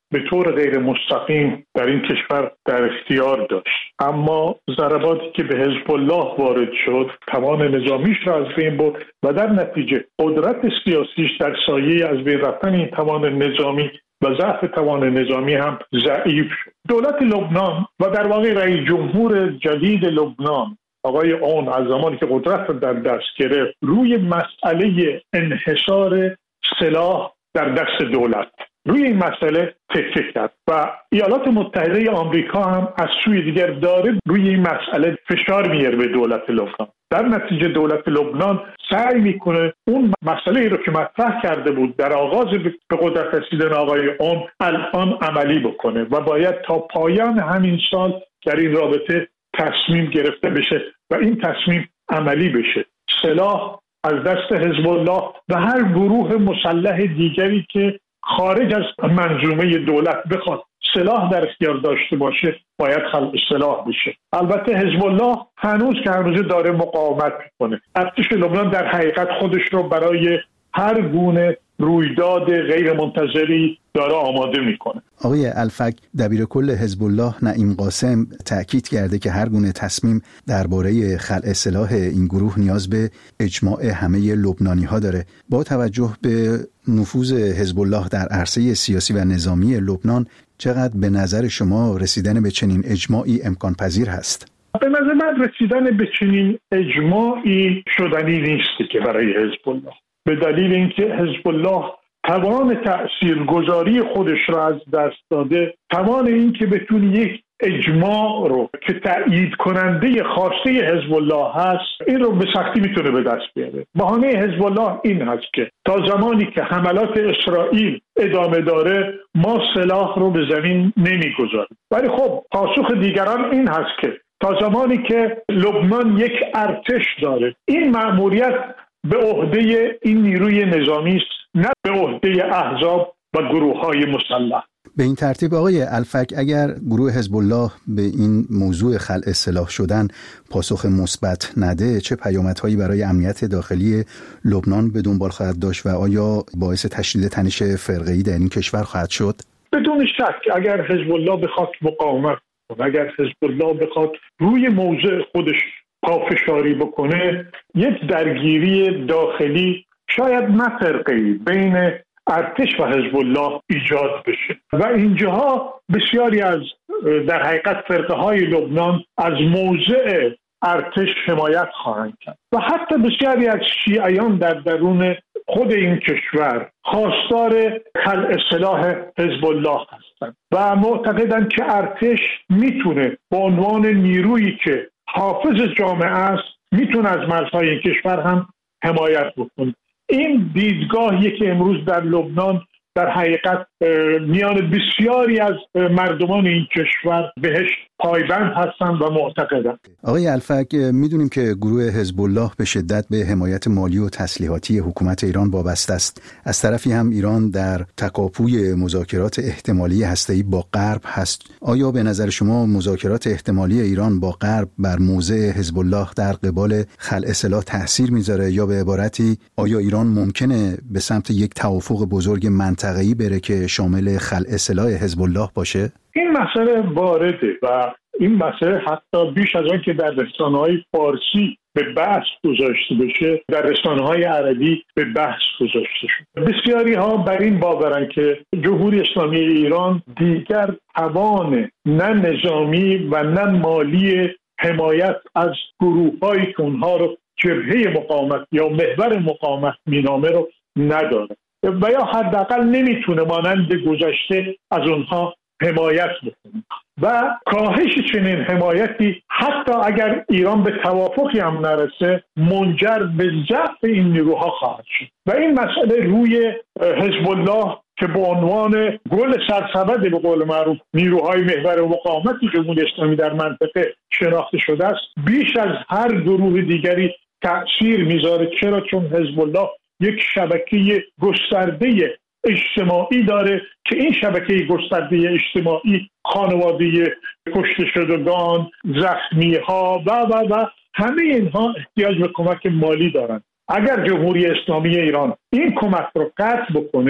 به طور غیر مستقیم در این کشور در اختیار داشت. اما ضرباتی که به حزب الله وارد شد توان نظامیش را از بین برد و در نتیجه قدرت سیاسیش در سایه از بین رفتن این توان نظامی و ضعف توان نظامی هم ضعیف شد. دولت لبنان و در واقع رئیس جمهور جدید لبنان آقای اون از زمانی که قدرت را در دست گرفت روی مسئله انحصار سلاح در دست دولت روی این مسئله تکیه کرد و ایالات متحده آمریکا هم از سوی دیگر داره روی این مسئله فشار میاره به دولت لبنان. در نتیجه دولت لبنان سعی میکنه اون مسئله رو که مطرح کرده بود در آغاز به قدرت رسیدن آقای اون الان عملی بکنه و باید تا پایان همین سال در این رابطه تصمیم گرفته بشه و این تصمیم عملی بشه. سلاح از دست حزب الله و هر گروه مسلح دیگری که خارج از منظومه دولت بخواد سلاح در اختیار داشته باشه باید خلق سلاح بشه. البته حزب الله هنوز که هنوز داره مقاومت میکنه. ارتش لبنان در حقیقت خودش رو برای هر گونه رویداد غیر منتظری داره آماده میکنه. آقای الفک، دبیر کل حزب الله نعیم قاسم تأکید کرده که هر گونه تصمیم درباره خلع سلاح این گروه نیاز به اجماع همه لبنانی‌ها داره. با توجه به نفوذ حزب الله در عرصه سیاسی و نظامی لبنان، چقدر به نظر شما رسیدن به چنین اجماعی امکان پذیر هست؟ به نظر من رسیدن به چنین اجماعی شدنی نیست که برای حزب الله، به دلیل اینکه حزب الله توان تأثیرگذاری خودش را از دست داده، توان این که بتونه یک اجماع رو که تأیید کننده خواسته حزب الله هست این رو به سختی میتونه به دست بیاره. بهانه حزب الله این هست که تا زمانی که حملات اسرائیل ادامه داره ما سلاح رو به زمین نمیگذاریم. ولی خب پاسخ دیگران این هست که تا زمانی که لبنان یک ارتش داره این مأموریت به عهده این نیروی نظامی است، نه به عهده احزاب و گروه‌های مسلح. به این ترتیب آقای الفک، اگر گروه حزب الله به این موضوع خلع سلاح شدن پاسخ مثبت نده، چه پیامدهایی برای امنیت داخلی لبنان به دنبال خواهد داشت و آیا باعث تشدید تنش فرقه‌ای در این کشور خواهد شد؟ بدون شک اگر حزب الله بخواد مقاومت کنه، اگر حزب الله بخواد روی موضع خودش پافشاری بکنه، یک درگیری داخلی شاید نه فرقه‌ای بین ارتش و حزب الله ایجاد بشه و اینجاها بسیاری از در حقیقت فرقه‌های لبنان از موضع ارتش حمایت خواهند کرد و حتی بسیاری از شیعیان در درون خود این کشور خواستار خلع سلاح حزب الله هستند و معتقدند که ارتش میتونه به عنوان نیرویی که حافظ جامعه است میتونه از مرزهای این کشور هم حمایت بکنه. این دیدگاهی که امروز در لبنان در حقیقت میان بسیاری از مردمان این کشور بهش پایبند هستند و معتقدند. آقای الفک، میدونیم که گروه حزب الله به شدت به حمایت مالی و تسلیحاتی حکومت ایران وابسته است. از طرفی هم ایران در تکاپوی مذاکرات احتمالی هسته‌ای با غرب هست. آیا به نظر شما مذاکرات احتمالی ایران با غرب بر موضع حزب الله در قبال خلع سلاح تاثیر میذاره، یا به عبارتی آیا ایران ممکنه به سمت یک توافق بزرگ منطقه‌ای بره که شامل خلع سلاح حزب الله باشه؟ این مسئله وارده و این مسئله حتی بیش از آن که در رسانه‌های فارسی به بحث گذاشته بشه در رسانه‌های عربی به بحث گذاشته شده. بسیاری ها بر این باورن که جمهوری اسلامی ایران دیگر توان نه نظامی و نه مالی حمایت از گروه‌هایی که اونها رو جبهه مقاومت یا محور مقاومت مینامه رو نداره و یا حداقل نمیتونه مانند گذشته از اونها حمایت بکنه و کاهش چنین حمایتی حتی اگر ایران به توافقی هم نرسه منجر به ضعف این نیروها خواهد شد و این مسئله روی حزب الله که به عنوان گل سرسبد به قول معروف نیروهای محور مقاومت جمهوری اسلامی در منطقه شناخته شده است بیش از هر گروه دیگری تأثیر میذاره. چرا؟ چون حزب الله یک شبکه گسترده اجتماعی داره که این شبکه گسترده اجتماعی خانواده کشته شدگان، زخمی ها و همه اینها احتیاج به کمک مالی دارند. اگر جمهوری اسلامی ایران این کمک رو قطع بکنه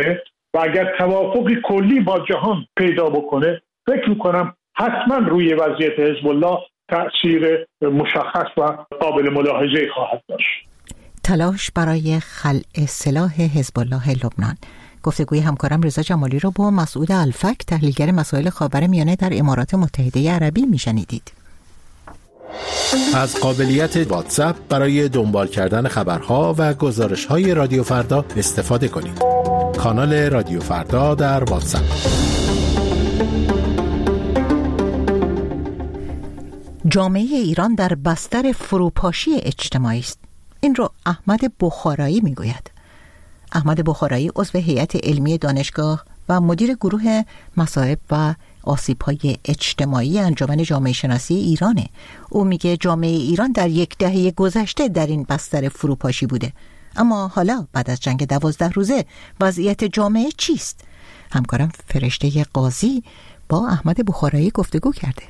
و اگر توافقی کلی با جهان پیدا بکنه، فکر میکنم حتما روی وضعیت حزب الله تأثیر مشخص و قابل ملاحظه خواهد داشت. تلاش برای خلع سلاح حزب الله لبنان. گفتگوی همکارم رضا جمالی رو با مسعود الفک، تحلیلگر مسائل خاورمیانه در امارات متحده عربی میشنیدید. از قابلیت واتساپ برای دنبال کردن خبرها و گزارش‌های رادیو فردا استفاده کنید. کانال رادیو فردا در واتساپ. جامعه ایران در بستر فروپاشی اجتماعی است. این رو احمد بخارایی میگوید. احمد بخارایی عضو هیئت علمی دانشگاه و مدیر گروه مصائب و آسیب‌های اجتماعی انجمن جامعه شناسی ایرانه. او میگه جامعه ایران در یک دهه گذشته در این بستر فروپاشی بوده، اما حالا بعد از جنگ 12 روزه وضعیت جامعه چیست؟ همکارم فرشته قاضی با احمد بخارایی گفتگو کرده.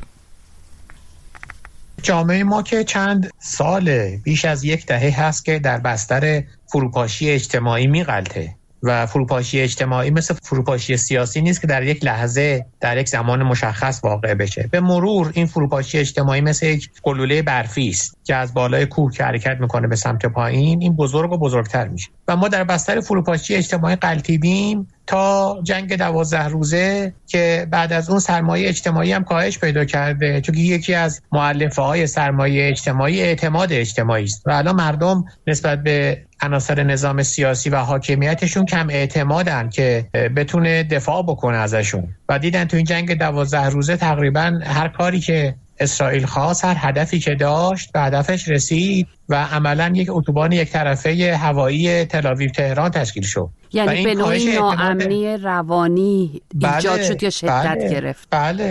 جامعه ما که چند سال بیش از یک دهه هست که در بستر فروپاشی اجتماعی میغلطه و فروپاشی اجتماعی مثل فروپاشی سیاسی نیست که در یک لحظه در یک زمان مشخص واقع بشه. به مرور این فروپاشی اجتماعی مثل یک گلوله برفی است که از بالای کوه که حرکت میکنه به سمت پایین، این بزرگ و بزرگتر میشه و ما در بستر فروپاشی اجتماعی غلطیدیم تا جنگ 12 روزه که بعد از اون سرمایه اجتماعی هم کاهش پیدا کرده، چون یکی از مؤلفه‌های سرمایه اجتماعی اعتماد اجتماعی است و الان مردم نسبت به عناصر نظام سیاسی و حاکمیتشون کم اعتمادن که بتونه دفاع بکنه ازشون و دیدن تو این جنگ 12 روزه تقریبا هر کاری که اسرائیل خواست، هر هدفی که داشت به هدفش رسید و عملاً یک اتوبان یک طرفه هوایی تل‌آویو تهران تشکیل شد. یعنی به نوعی ناامنی روانی ایجاد شد یا شدت گرفت.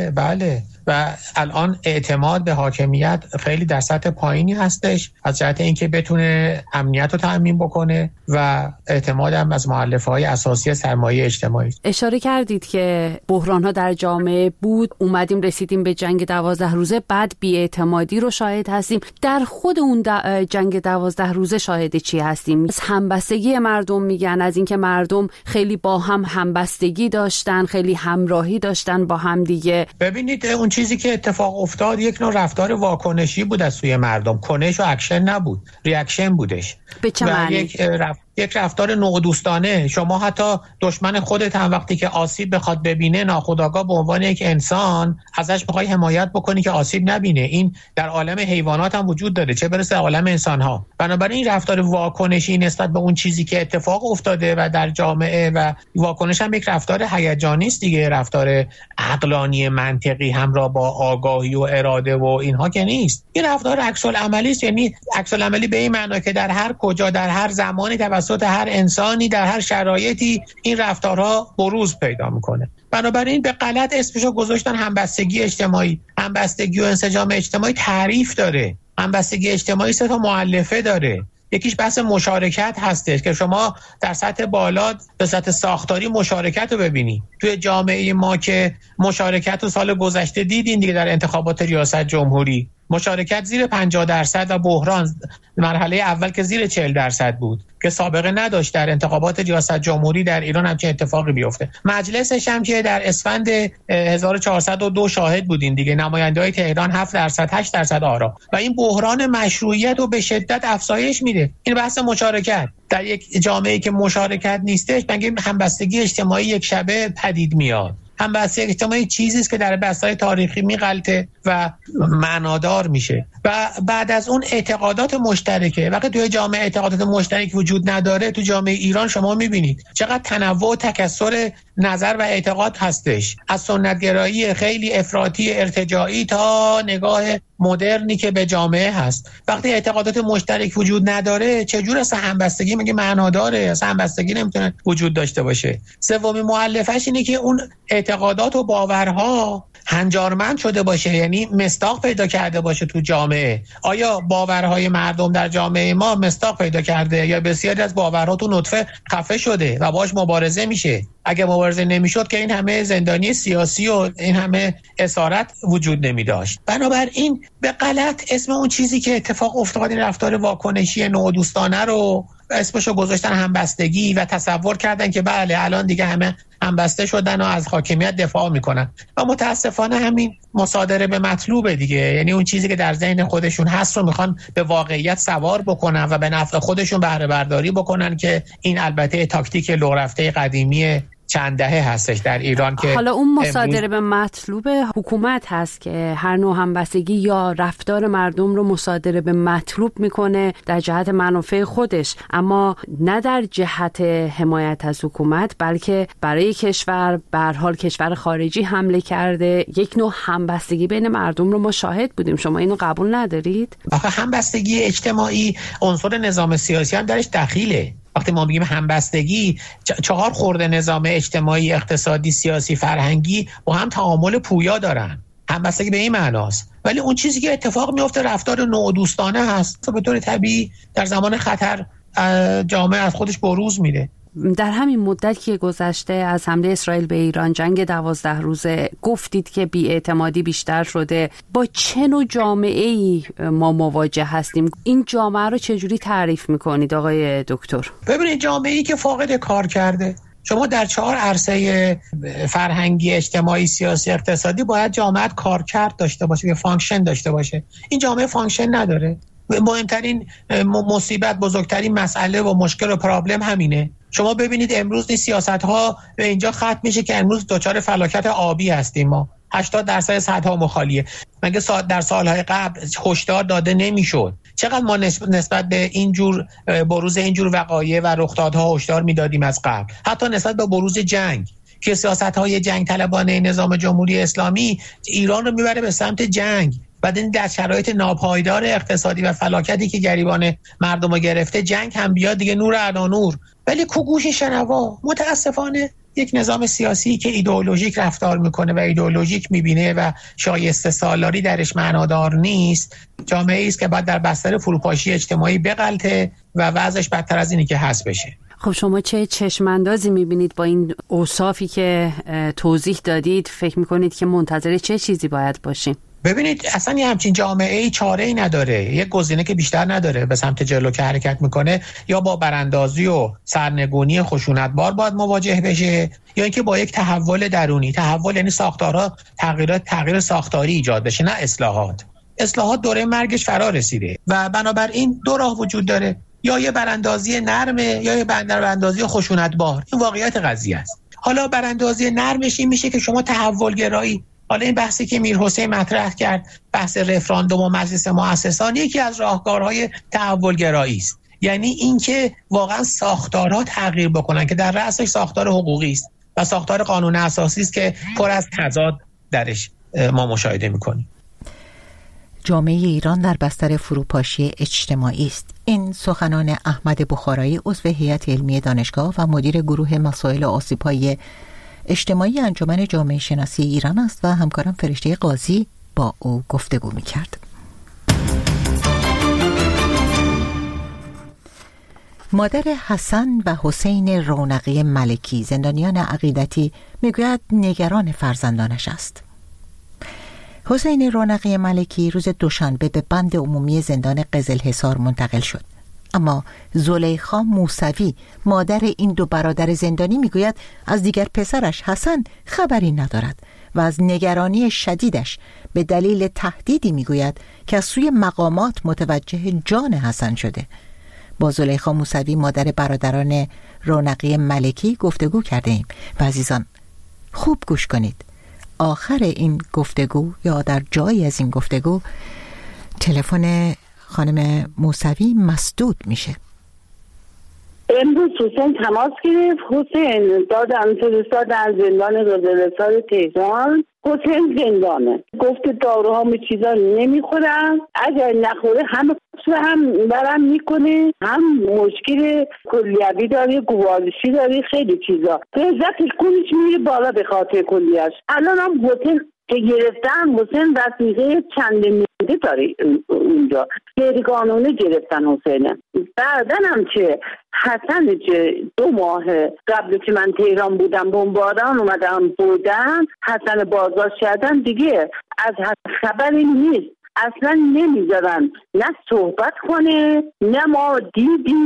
بله و الان اعتماد به حاکمیت خیلی در سطح پایینی هستش از جهت اینکه بتونه امنیت رو تأمین بکنه و اعتماد هم از مؤلفه‌های اساسی سرمایه اجتماعی. اشاره کردید که بحران‌ها در جامعه بود، اومدیم رسیدیم به جنگ 12 روزه، بعد بی‌اعتمادی رو شاهد هستیم. در خود اون جنگ 12 روزه شاهد چی هستیم؟ از همبستگی مردم میگن، از اینکه مردم خیلی با هم همبستگی داشتن، خیلی همراهی داشتن با هم دیگه. ببینید اون چیزی که اتفاق افتاد یک نوع رفتار واکنشی بود از سوی مردم، کنش و اکشن نبود، ریاکشن بودش. به چه معنی؟ یک رفتار نودوستانه. شما حتی دشمن خودت هم وقتی که آسیب بخواد ببینه ناخودآگاه به عنوان یک انسان ازش بخوای حمایت بکنی که آسیب نبینه. این در عالم حیوانات هم وجود داره، چه برسه عالم انسان ها. بنابراین این رفتار واکنشی نسبت به اون چیزی که اتفاق افتاده و در جامعه و واکنش هم یک رفتار هیجانی است دیگه، رفتار عقلانی منطقی همراه با آگاهی و اراده و اینها که نیست. این رفتار عکس العملی است، یعنی عکس العملی به این معنی که در هر کجا در هر زمانی توسط هر انسانی در هر شرایطی این رفتارها بروز پیدا میکنه. بنابراین به غلط اسمشو گذاشتن همبستگی اجتماعی. همبستگی و انسجام اجتماعی تعریف داره. همبستگی اجتماعی 3 تا مؤلفه داره. یکیش بحث مشارکت هستش که شما در سطح بالا به سطح ساختاری مشارکت رو ببینی. توی جامعه ما که مشارکت رو سال گذشته دیدین دیگه در انتخابات ریاست جمهوری، مشارکت زیر 50% و بحران مرحله اول که زیر 40% بود که سابقه نداشت در انتخابات ریاست جمهوری در ایران همچین اتفاقی بیفته. مجلسش هم که در اسفند 1402 شاهد بودین دیگه، نماینده‌های تهران 7% 8% آرا و این بحران مشروعیت رو به شدت افزایش میده. این بحث مشارکت در یک جامعه‌ای که مشارکت نیستش، مگه همبستگی اجتماعی یک شبه پدید میاد؟ همبستگی اجتماعی چیزی است که در بستر تاریخی میغلطه و معنادار میشه و بعد از اون اعتقادات مشترکه. وقتی توی جامعه اعتقادات مشترک وجود نداره، تو جامعه ایران شما میبینید چقدر تنوع و تکثر نظر و اعتقاد هستش، از سنتگرایی خیلی افراطی ارتجاعی تا نگاه مدرنی که به جامعه هست. وقتی اعتقادات مشترک وجود نداره، چجور اصلا همبستگی مگه معناداره؟ اصلا همبستگی نمیتونه وجود داشته باشه. سومین مؤلفه‌اش اینه که اون اعتقادات و باورها هنجارمند شده باشه، یعنی مصداق پیدا کرده باشه تو جامعه. آیا باورهای مردم در جامعه ما مصداق پیدا کرده یا بسیاری از باورها تو نطفه خفه شده و باهاش مبارزه میشه؟ اگه مبارزه نمیشد که این همه زندانی سیاسی و این همه اسارت وجود نمیداشت. بنابراین به غلط اسم اون چیزی که اتفاق افتاد این رفتار واکنشی نودوستانه رو اسمشو گذاشتن همبستگی و تصور کردن که بله الان دیگه همه همبسته شدن و از حاکمیت دفاع میکنن و متاسفانه همین مصادره به مطلوبه دیگه. یعنی اون چیزی که در ذهن خودشون هست رو میخوان به واقعیت سوار بکنن و به نفع خودشون بهره برداری بکنن که این البته تاکتیک لو رفته قدیمی چند دهه هستش در ایران که حالا اون مصادره به مطلوب حکومت هست که هر نوع همبستگی یا رفتار مردم رو مصادره به مطلوب میکنه در جهت منافع خودش، اما نه در جهت حمایت از حکومت، بلکه برای کشور به هر حال کشور خارجی حمله کرده. یک نوع همبستگی بین مردم رو ما شاهد بودیم. شما اینو قبول ندارید؟ آخه همبستگی اجتماعی عنصر نظام سیاسی هم درش دخیله. وقتی ما میگیم همبستگی، 4 خورده نظام اجتماعی، اقتصادی، سیاسی، فرهنگی با هم تعامل پویا دارن. همبستگی به این معناست. ولی اون چیزی که اتفاق میفته رفتار نودوستانه هست. به طور طبیعی در زمان خطر جامعه از خودش بروز میده. در همین مدت که گذشته از حمله اسرائیل به ایران، جنگ 12 روزه، گفتید که بی‌اعتمادی بیشتر شده. با چه نوع جامعه‌ای ما مواجه هستیم؟ این جامعه رو چجوری تعریف میکنید آقای دکتر؟ ببینید، جامعه‌ای که فاقد کار کرده. شما در 4 عرصه فرهنگی، اجتماعی، سیاسی، اقتصادی باید جامعه کارکرد داشته باشه، یه فانکشن داشته باشه. این جامعه فانکشن نداره. مهمترین مصیبت، بزرگترین مسئله و مشکل و پرابلم همینه. شما ببینید امروز این سیاست‌ها به اینجا ختم میشه که امروز دچار فلاکت آبی هستیم. ما 80% سدها مخالیه. مگه در سالهای قبل هشدار داده نمیشد؟ چقدر ما نسبت به اینجور بروز اینجور وقایع و رخدادها هشدار میدادیم از قبل؟ حتی نسبت به بروز جنگ که سیاست‌های جنگ طلبانه نظام جمهوری اسلامی ایران رو میبره به سمت جنگ. بعد این در شرایط ناپایدار اقتصادی و فلاکتی که گریبان مردم رو گرفته، جنگ هم بیاد دیگه نور علا نور. ولی کوگوش شنوا متاسفانه یک نظام سیاسی که ایدئولوژیک رفتار میکنه و ایدئولوژیک میبینه و شایسته سالاری درش معنادار نیست، جامعه است که باید در بستر فروپاشی اجتماعی بغلطه و وضعش بدتر از اینی که هست بشه. خب شما چه چشماندازی میبینید با این اوصافی که توضیح دادید؟ فکر میکنید که منتظر چه چیزی باید باشیم؟ ببینید، اصلا یه همچین جامعه‌ای چاره‌ای نداره. یک گزینه که بیشتر نداره به سمت جلو که حرکت میکنه، یا با براندازی و سرنگونی خشونتبار باید مواجه بشه، یا اینکه با یک تحول درونی. تحول یعنی ساختارها تغییر ساختاری ایجاد بشه، نه اصلاحات. اصلاحات دوره مرگش فرا رسیده و بنابراین 2 راه وجود داره: یا یه براندازی نرمه یا یه براندازی خشونتبار. این واقعیت قضیه است. حالا براندازی نرمش این میشه که شما تحول گرایی، حالا این بحثی که میرحسین مطرح کرد، بحث رفراندوم و مجلس مؤسسان، یکی از راهکارهای تحول گرایی است. یعنی اینکه واقعا ساختارها تغییر بکنن که در رأسش ساختار حقوقی است و ساختار قانون اساسی است که پر از تضاد درش ما مشاهده میکنیم. جامعه ایران در بستر فروپاشی اجتماعی است. این سخنان احمد بخارایی، عضو هیئت علمی دانشگاه و مدیر گروه مسائل آسیب‌های اجتماعی انجمن جامعه شناسی ایران است و همکارم فرشته قاضی با او گفتگو می‌کرد. مادر حسن و حسین رونقی ملکی، زندانیان عقیدتی، میگوید نگران فرزندانش است. حسین رونقی ملکی روز دوشنبه به بند عمومی زندان قزلحصار منتقل شد، اما زلیخا موسوی، مادر این 2 برادر زندانی، میگوید از دیگر پسرش حسن خبری ندارد و از نگرانی شدیدش به دلیل تهدیدی میگوید که از سوی مقامات متوجه جان حسن شده. با زلیخا موسوی، مادر برادران رونقی ملکی، گفتگو کرده ایم و عزیزان خوب گوش کنید. آخر این گفتگو یا در جایی از این گفتگو تلفن خانم موسوی مسدود میشه. امروز حسین تماس گرفت. حسین فرستادن زندان قزلحصار تهران. حسین زندانه. گفت داروها چیزا نمیخورم، اگر نخوره هم برم میکنه، هم مشکل کلیوی داره، گوارشی داره، خیلی چیزا. عزتش کنش میره بالا به خاطر کلیهش. الان هم حسین که گرفتن، حسین وثیقه چند میده داره اونجا، غیر قانونی گرفتن حسینه. بعدن هم که حسن که 2 ماه قبل که من تهران بودم بمباران اومدم بودم، حسن بازداشت کردن، دیگه از خبری نیست. اصلا نمیذارن نه صحبت کنه، نه ما دیدیم،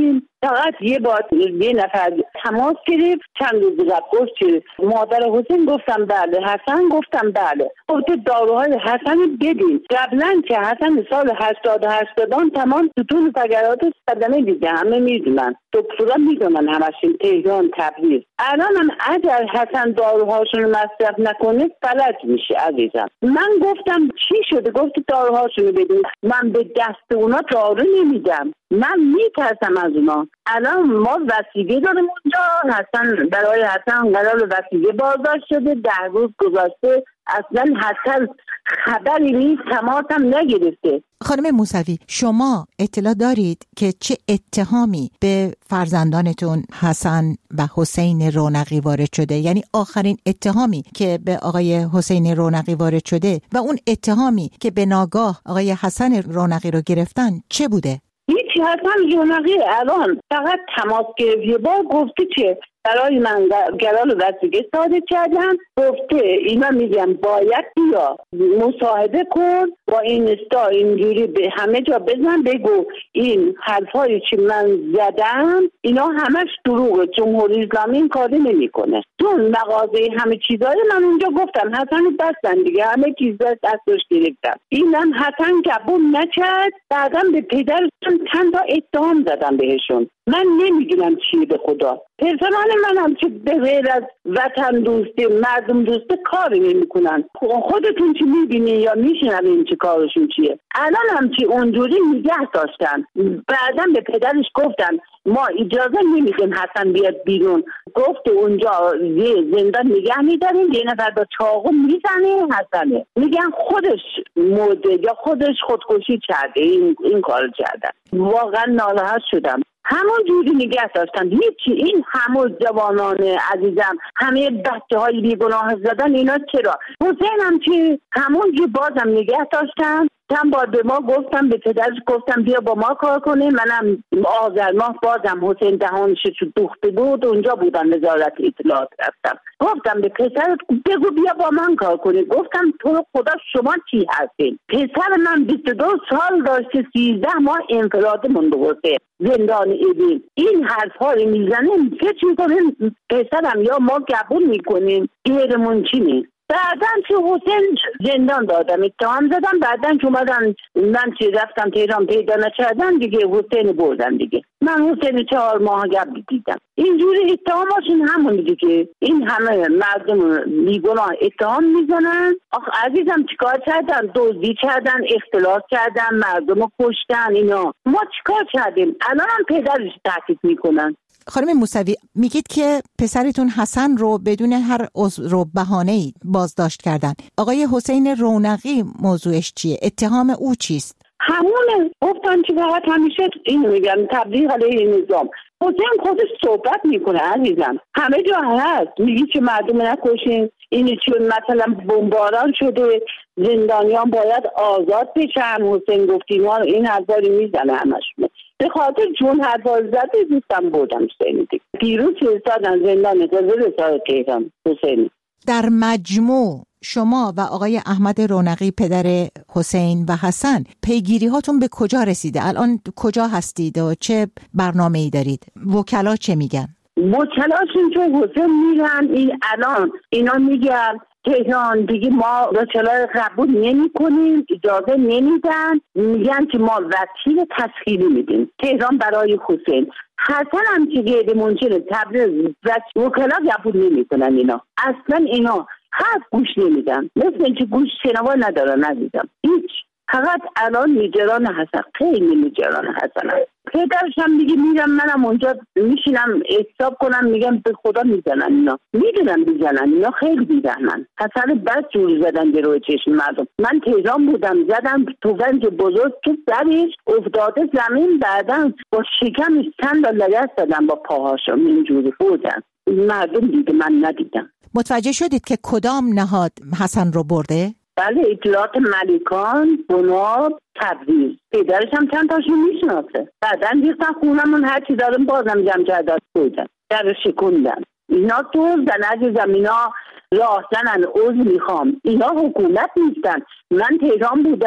فقط یه بار یه نفر تماس گرفت چند روز قبل گفت که مادر حسین، گفتم بله. حسن گفتم بله. گفت داروهای حسن بدین. قبلا که حسن سال 88 تمام ستون فقرات صدمه دیده، همه میدونن، دکترا میدونن، همشون تهران، تبریز. الان هم اگر حسن داروهاشون مصرف نکنه فلج میشه عزیزم. من گفتم چی شده؟ گفت داروهاشون بدین. من به دست اونا دارو نمیدم، من میترسم از اونا. الان ما وثیقه داریم اونجا، حسن برای حسن قرار وثیقه بازداشت شده، 10 روز گذشته اصلا حسن خبری نیست، تماس هم نگرفته. خانم موسوی، شما اطلاع دارید که چه اتهامی به فرزندانتون حسن و حسین رونقی وارد شده؟ یعنی آخرین اتهامی که به آقای حسین رونقی وارد شده و اون اتهامی که به ناگاه آقای حسن رونقی رو گرفتن چه بوده؟ هیچی. حسن رونقی الان فقط تماس گرفت، یه بار گفته که برای من قرار وثیقه صادر کردن، گفته اینا میگم باید بیا مصاحبه کن با اینستا، اینجوری به همه جا بزن بگو این حرفایی که من زدم اینا همش دروغه، جمهوری اسلامی این کاری نمیکنه. چون مغازه همه چیزای من اونجا گفتم حسن بستن دیگه، همه چیز دستش گرفتم. اینم حسن قبول نکرد. بعدم به پدرشون چند تا اتهام زدم بهشون. من نمیدونم چی به خدا. پسران منم که به غیر از وطن دوستی، مردم دوستی کاری نمیکنن. خودتون چی میبینین یا میشنوین چه کارشون چیه؟ الان هم که اونجوری نگه داشتن. بعدم به پدرش گفتن ما اجازه نمیدیم حسن بیاد بیرون. گفت اونجا زندان نگه میداریم، یه نفر با چاقو میزنه حسنه، میگن خودش مرده یا خودش خودکشی کرده، این کار کردن. واقعا ناراحت شدم. همون جوری نگه داشتن. هیچی. این همون جوانان عزیزم، همه بچه های بیگناه زدن اینا چرا؟ حسین هم که همون جوری بازم نگه داشتن. چند بار به ما گفتم، به پدرش گفتم بیا با ما کار کنه. منم آذر ماه بازم حسین دهانش دوخته بود، اونجا بودم وزارت اطلاعات رفتم. گفتم به پسرت بگو بیا با من کار کنه. گفتم تو خدا شما چی هستین؟ پسر من 22 سال داشته، 13 ماه انفراد مونده حسین زندان ایدین. این حرفا رو میزنه، فکر میکنه پسرم یا ما قبول میکنیم غیرمون چی نیست. بعدن که حسین زندان دادم، اتهام زدم. بعدن که اومدن من چی رفتم تهران پیدا نکردن دیگه، حسین بردن دیگه. من حسین 4 ماه قبل دیدم. اینجوری اتهاماشون همون دیگه. این همه مردم بیگناه اتهام میزنن. آخ عزیزم چیکار کردن؟ دزدی کردن، اختلاس کردن، مردم کشتن. اینا ما چیکار کردیم؟ الان هم پدرش تهدید میکنن. خانم موسوی، میگید که پسرتون حسن رو بدون هر عذر و بهانه‌ای بازداشت کردن. آقای حسین رونقی موضوعش چیه؟ اتهام او چیست؟ همونه. گفتن که فقط همیشه اینو میگن تبلیغ علیه نظام. حسین خودش صحبت میکنه عزیزم، همه جا هست. میگی که مردم نکشین، اینی چون مثلا بمباران شده زندانیان باید آزاد بشن. حسین گفتی ما این حرفاری میزنه همشون. به خاطر جون حرفا زده دوستم بودم شنیدی. دیروز فرستادن زندان رسال تهران حسین. در مجموع شما و آقای احمد رونقی پدر حسین و حسن پیگیری هاتون به کجا رسیده؟ الان کجا هستید و چه برنامه‌ای دارید؟ وکلا چه میگن؟ وکلاشون چون حسین میرن، این الان اینا میگن تهران دیگه ما وکلای قبول نمی کنیم، اجازه نمیدن. میگن که ما وکیل تسخیری میدیم تهران برای حسین. حسن هم که غیر منجر تبریز وکلا قبول نمی کنن. اینا اصلا اینا حرف گوش نمیدن، مثل اینکه گوش شنوا ندارن عزیزم. هیچ. فقط الان نگران حسن، خیلی نگران حسن هست. پدرش هم میگه میرم منم اونجا میشینم حساب کنم، میگم به خدا میزنن اینا، میدونم میزنن اینا، خیلی بیرحمن. حسن بس جوری زدن به روی چشم مردم. من تهران بودم زدم توفنگ بزرگ تو سرش افتاده زمین، بعدن با شکمش چند تا لگد زدن با پاهاشم اینجوری بودن. مردم دیگه من ندیدم. متوجه شدید که کدام نهاد حسن رو برده؟ بله، اطلاعات ملیکان، بناب، تبریز. پدرش هم چند تاشون میشناسه. بعدن دیستن خونمون هر چی دارم بازم جمع جرداد بودن، در شکوندن. اینا توزدن عزیزم، اینا راه زنن، عضو میخوام. اینا حکومت نیستن. من تهران بودم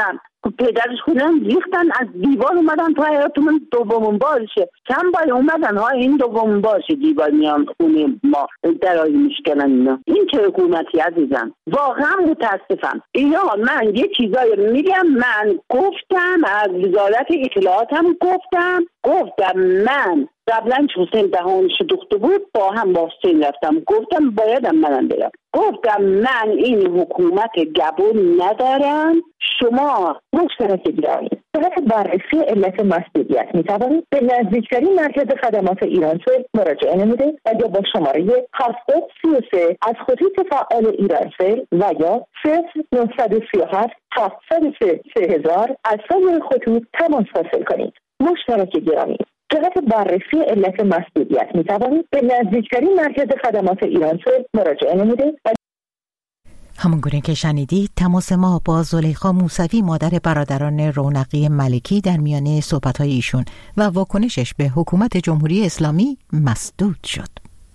پدرش خودم ریختن از دیوار اومدن تو حیاتمون دومون بارشه کم بای اومدن ها این دومون بارشه دیوار میان خونه ما درازی میشکنن اینا. این چه حکومتی عزیزم؟ واقعا متاسفم. اینا من یه چیزایی میگم، من گفتم از وزارت اطلاعاتم گفتم من قبلا حسین دهانش دوخته بود با هم با حسین رفتم گفتم بایدم منم برم. گفتم من این حکومت گبون ندارم. شما مشترک گرامی برای بررسی علت مسئولیت میتوانید به نزدیکترین مرکز خدمات ایرانسل مراجعه نموده و یا با شماره 7033 از خطوط فعال ایرانسل و یا 0937 703 3000 از سایر خطوط تماس حاصل کنید. مشترک گرامی جهت بررسی علت مسئولیت میتوانید به نزدیکترین مرکز خدمات ایرانسل مراجعه نموده و همون گونه که شنیدید تماس ما با زلیخا موسوی مادر برادران رونقی ملکی در میانه صحبت‌های ایشون و واکنشش به حکومت جمهوری اسلامی مسدود شد.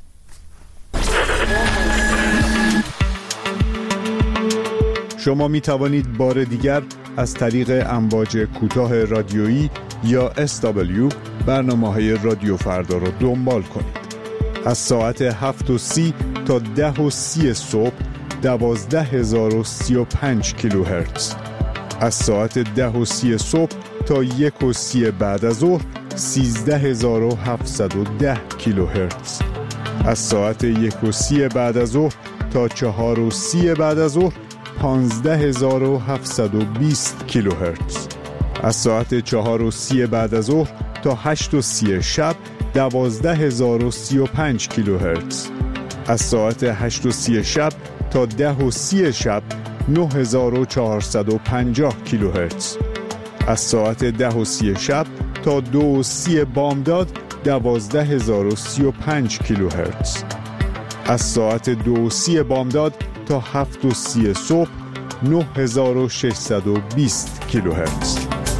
شما می توانید بار دیگر از طریق امواج کوتاه رادیویی یا SW برنامه‌های رادیو فردا را دنبال کنید. از ساعت 7:30 تا 10:30 صبح 12035 کیلوهرتز، از ساعت 10:30 صبح تا 1:30 بعد از ظهر 13710 کیلوهرتز، از ساعت 1:30 بعد از ظهر تا 4:30 بعد از ظهر 15720 کیلوهرتز، از ساعت 4:30 بعد از ظهر تا 8:30 شب 12035 کیلوهرتز، از ساعت 8:30 شب تا 10:30 شب 9450 کیلوهرتز، از ساعت 10:30 شب تا 2:30 بامداد 12035 کیلوهرتز، از ساعت 2:30 بامداد تا 7:30 صبح 9620 کیلوهرتز.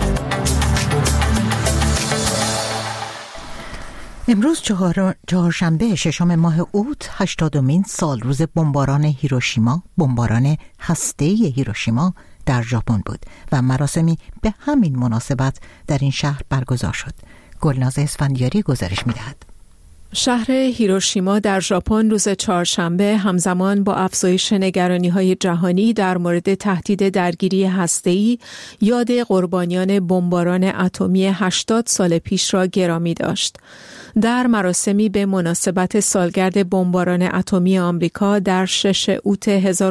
امروز چهارشنبه 6 ماه اوت 80مین سال روز بمباران هیروشیما، بمباران هسته‌ای هیروشیما در ژاپن بود و مراسمی به همین مناسبت در این شهر برگزار شد. گلناز اسفندیاری گزارش می‌دهد. شهر هیروشیما در ژاپن روز چهارشنبه همزمان با افزایش نگرانی‌های جهانی در مورد تهدید درگیری هسته‌ای یاد قربانیان بمباران اتمی 80 سال پیش را گرامی داشت. در مراسمی به مناسبت سالگرد بمباران اتمی آمریکا در 6 اوت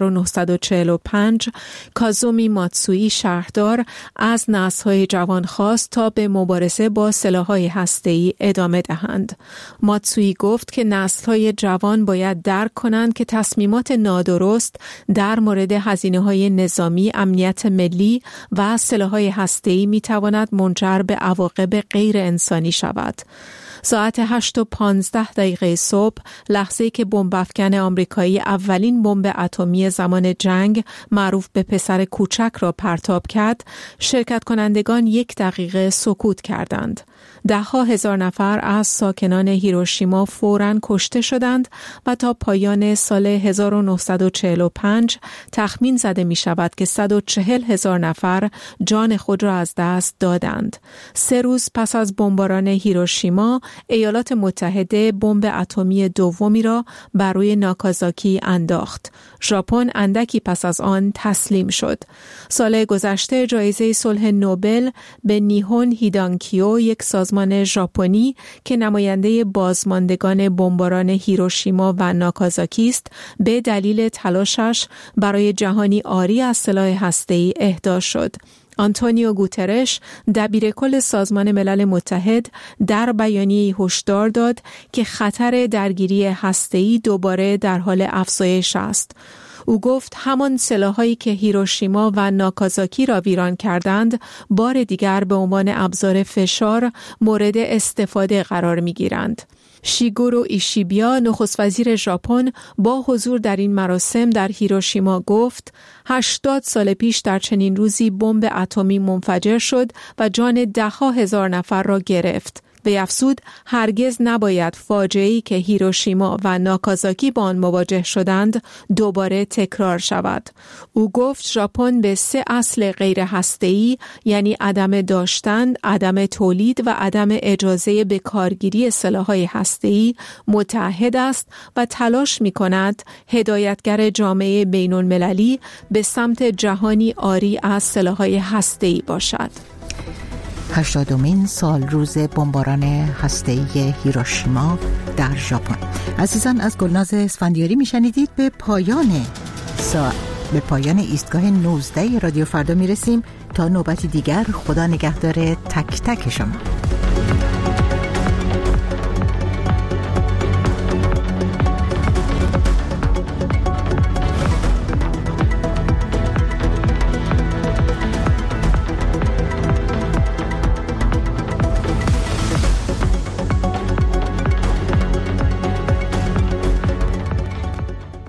1945 کازومی ماتسوئی شهردار از نسل‌های جوان خواست تا به مبارزه با سلاح‌های هسته‌ای ادامه دهند. ماتسوئی گفت که نسل‌های جوان باید درک کنند که تصمیمات نادرست در مورد هزینه‌های نظامی، امنیت ملی و سلاح‌های هسته‌ای می‌تواند منجر به عواقب غیر انسانی شود. ساعت 8:15 صبح، لحظه‌ای که بمب افکن آمریکایی اولین بمب اتمی زمان جنگ معروف به پسر کوچک را پرتاب کرد، شرکت کنندگان 1 دقیقه سکوت کردند. ده‌ها هزار نفر از ساکنان هیروشیما فوراً کشته شدند و تا پایان سال 1945 تخمین زده می شود که 140,000 نفر جان خود را از دست دادند. 3 روز پس از بمباران هیروشیما، ایالات متحده بمب اتمی دومی را بر روی ناکازاکی انداخت. ژاپن اندکی پس از آن تسلیم شد. سال گذشته جایزه صلح نوبل به نیهون هیدانکیو، یک سازمان ژاپنی که نماینده بازماندگان بمباران هیروشیما و ناکازاکی است، به دلیل تلاشش برای جهانی عاری از سلاح هسته‌ای اهدا شد. آنتونیو گوترش، دبیرکل سازمان ملل متحد، در بیانیه‌ای هشدار داد که خطر درگیری هسته‌ای دوباره در حال افزایش است. او گفت همان سلاح‌هایی که هیروشیما و ناکازاکی را ویران کردند، بار دیگر به عنوان ابزار فشار مورد استفاده قرار می‌گیرند. شیگورو ایشیبیا، نخست وزیر ژاپن، با حضور در این مراسم در هیروشیما گفت 80 سال پیش در چنین روزی بمب اتمی منفجر شد و جان 10,000 نفر را گرفت. و افزود هرگز نباید فاجعه‌ای که هیروشیما و ناکازاکی با آن مواجه شدند دوباره تکرار شود. او گفت ژاپن به 3 اصل غیر هسته‌ای یعنی عدم داشتن، عدم تولید و عدم اجازه به کارگیری سلاح‌های هسته‌ای متعهد است و تلاش می‌کند هدایتگر جامعه بین‌المللی به سمت جهانی عاری از سلاح‌های هسته‌ای باشد. 80مین سال روز بمباران هسته‌ای هیروشیما در ژاپن. عزیزان، از گلناز اسفندیاری میشنیدید. به پایان ایستگاه 19 رادیو فردا میرسیم. تا نوبتی دیگر، خدا نگهدار تک تک شما.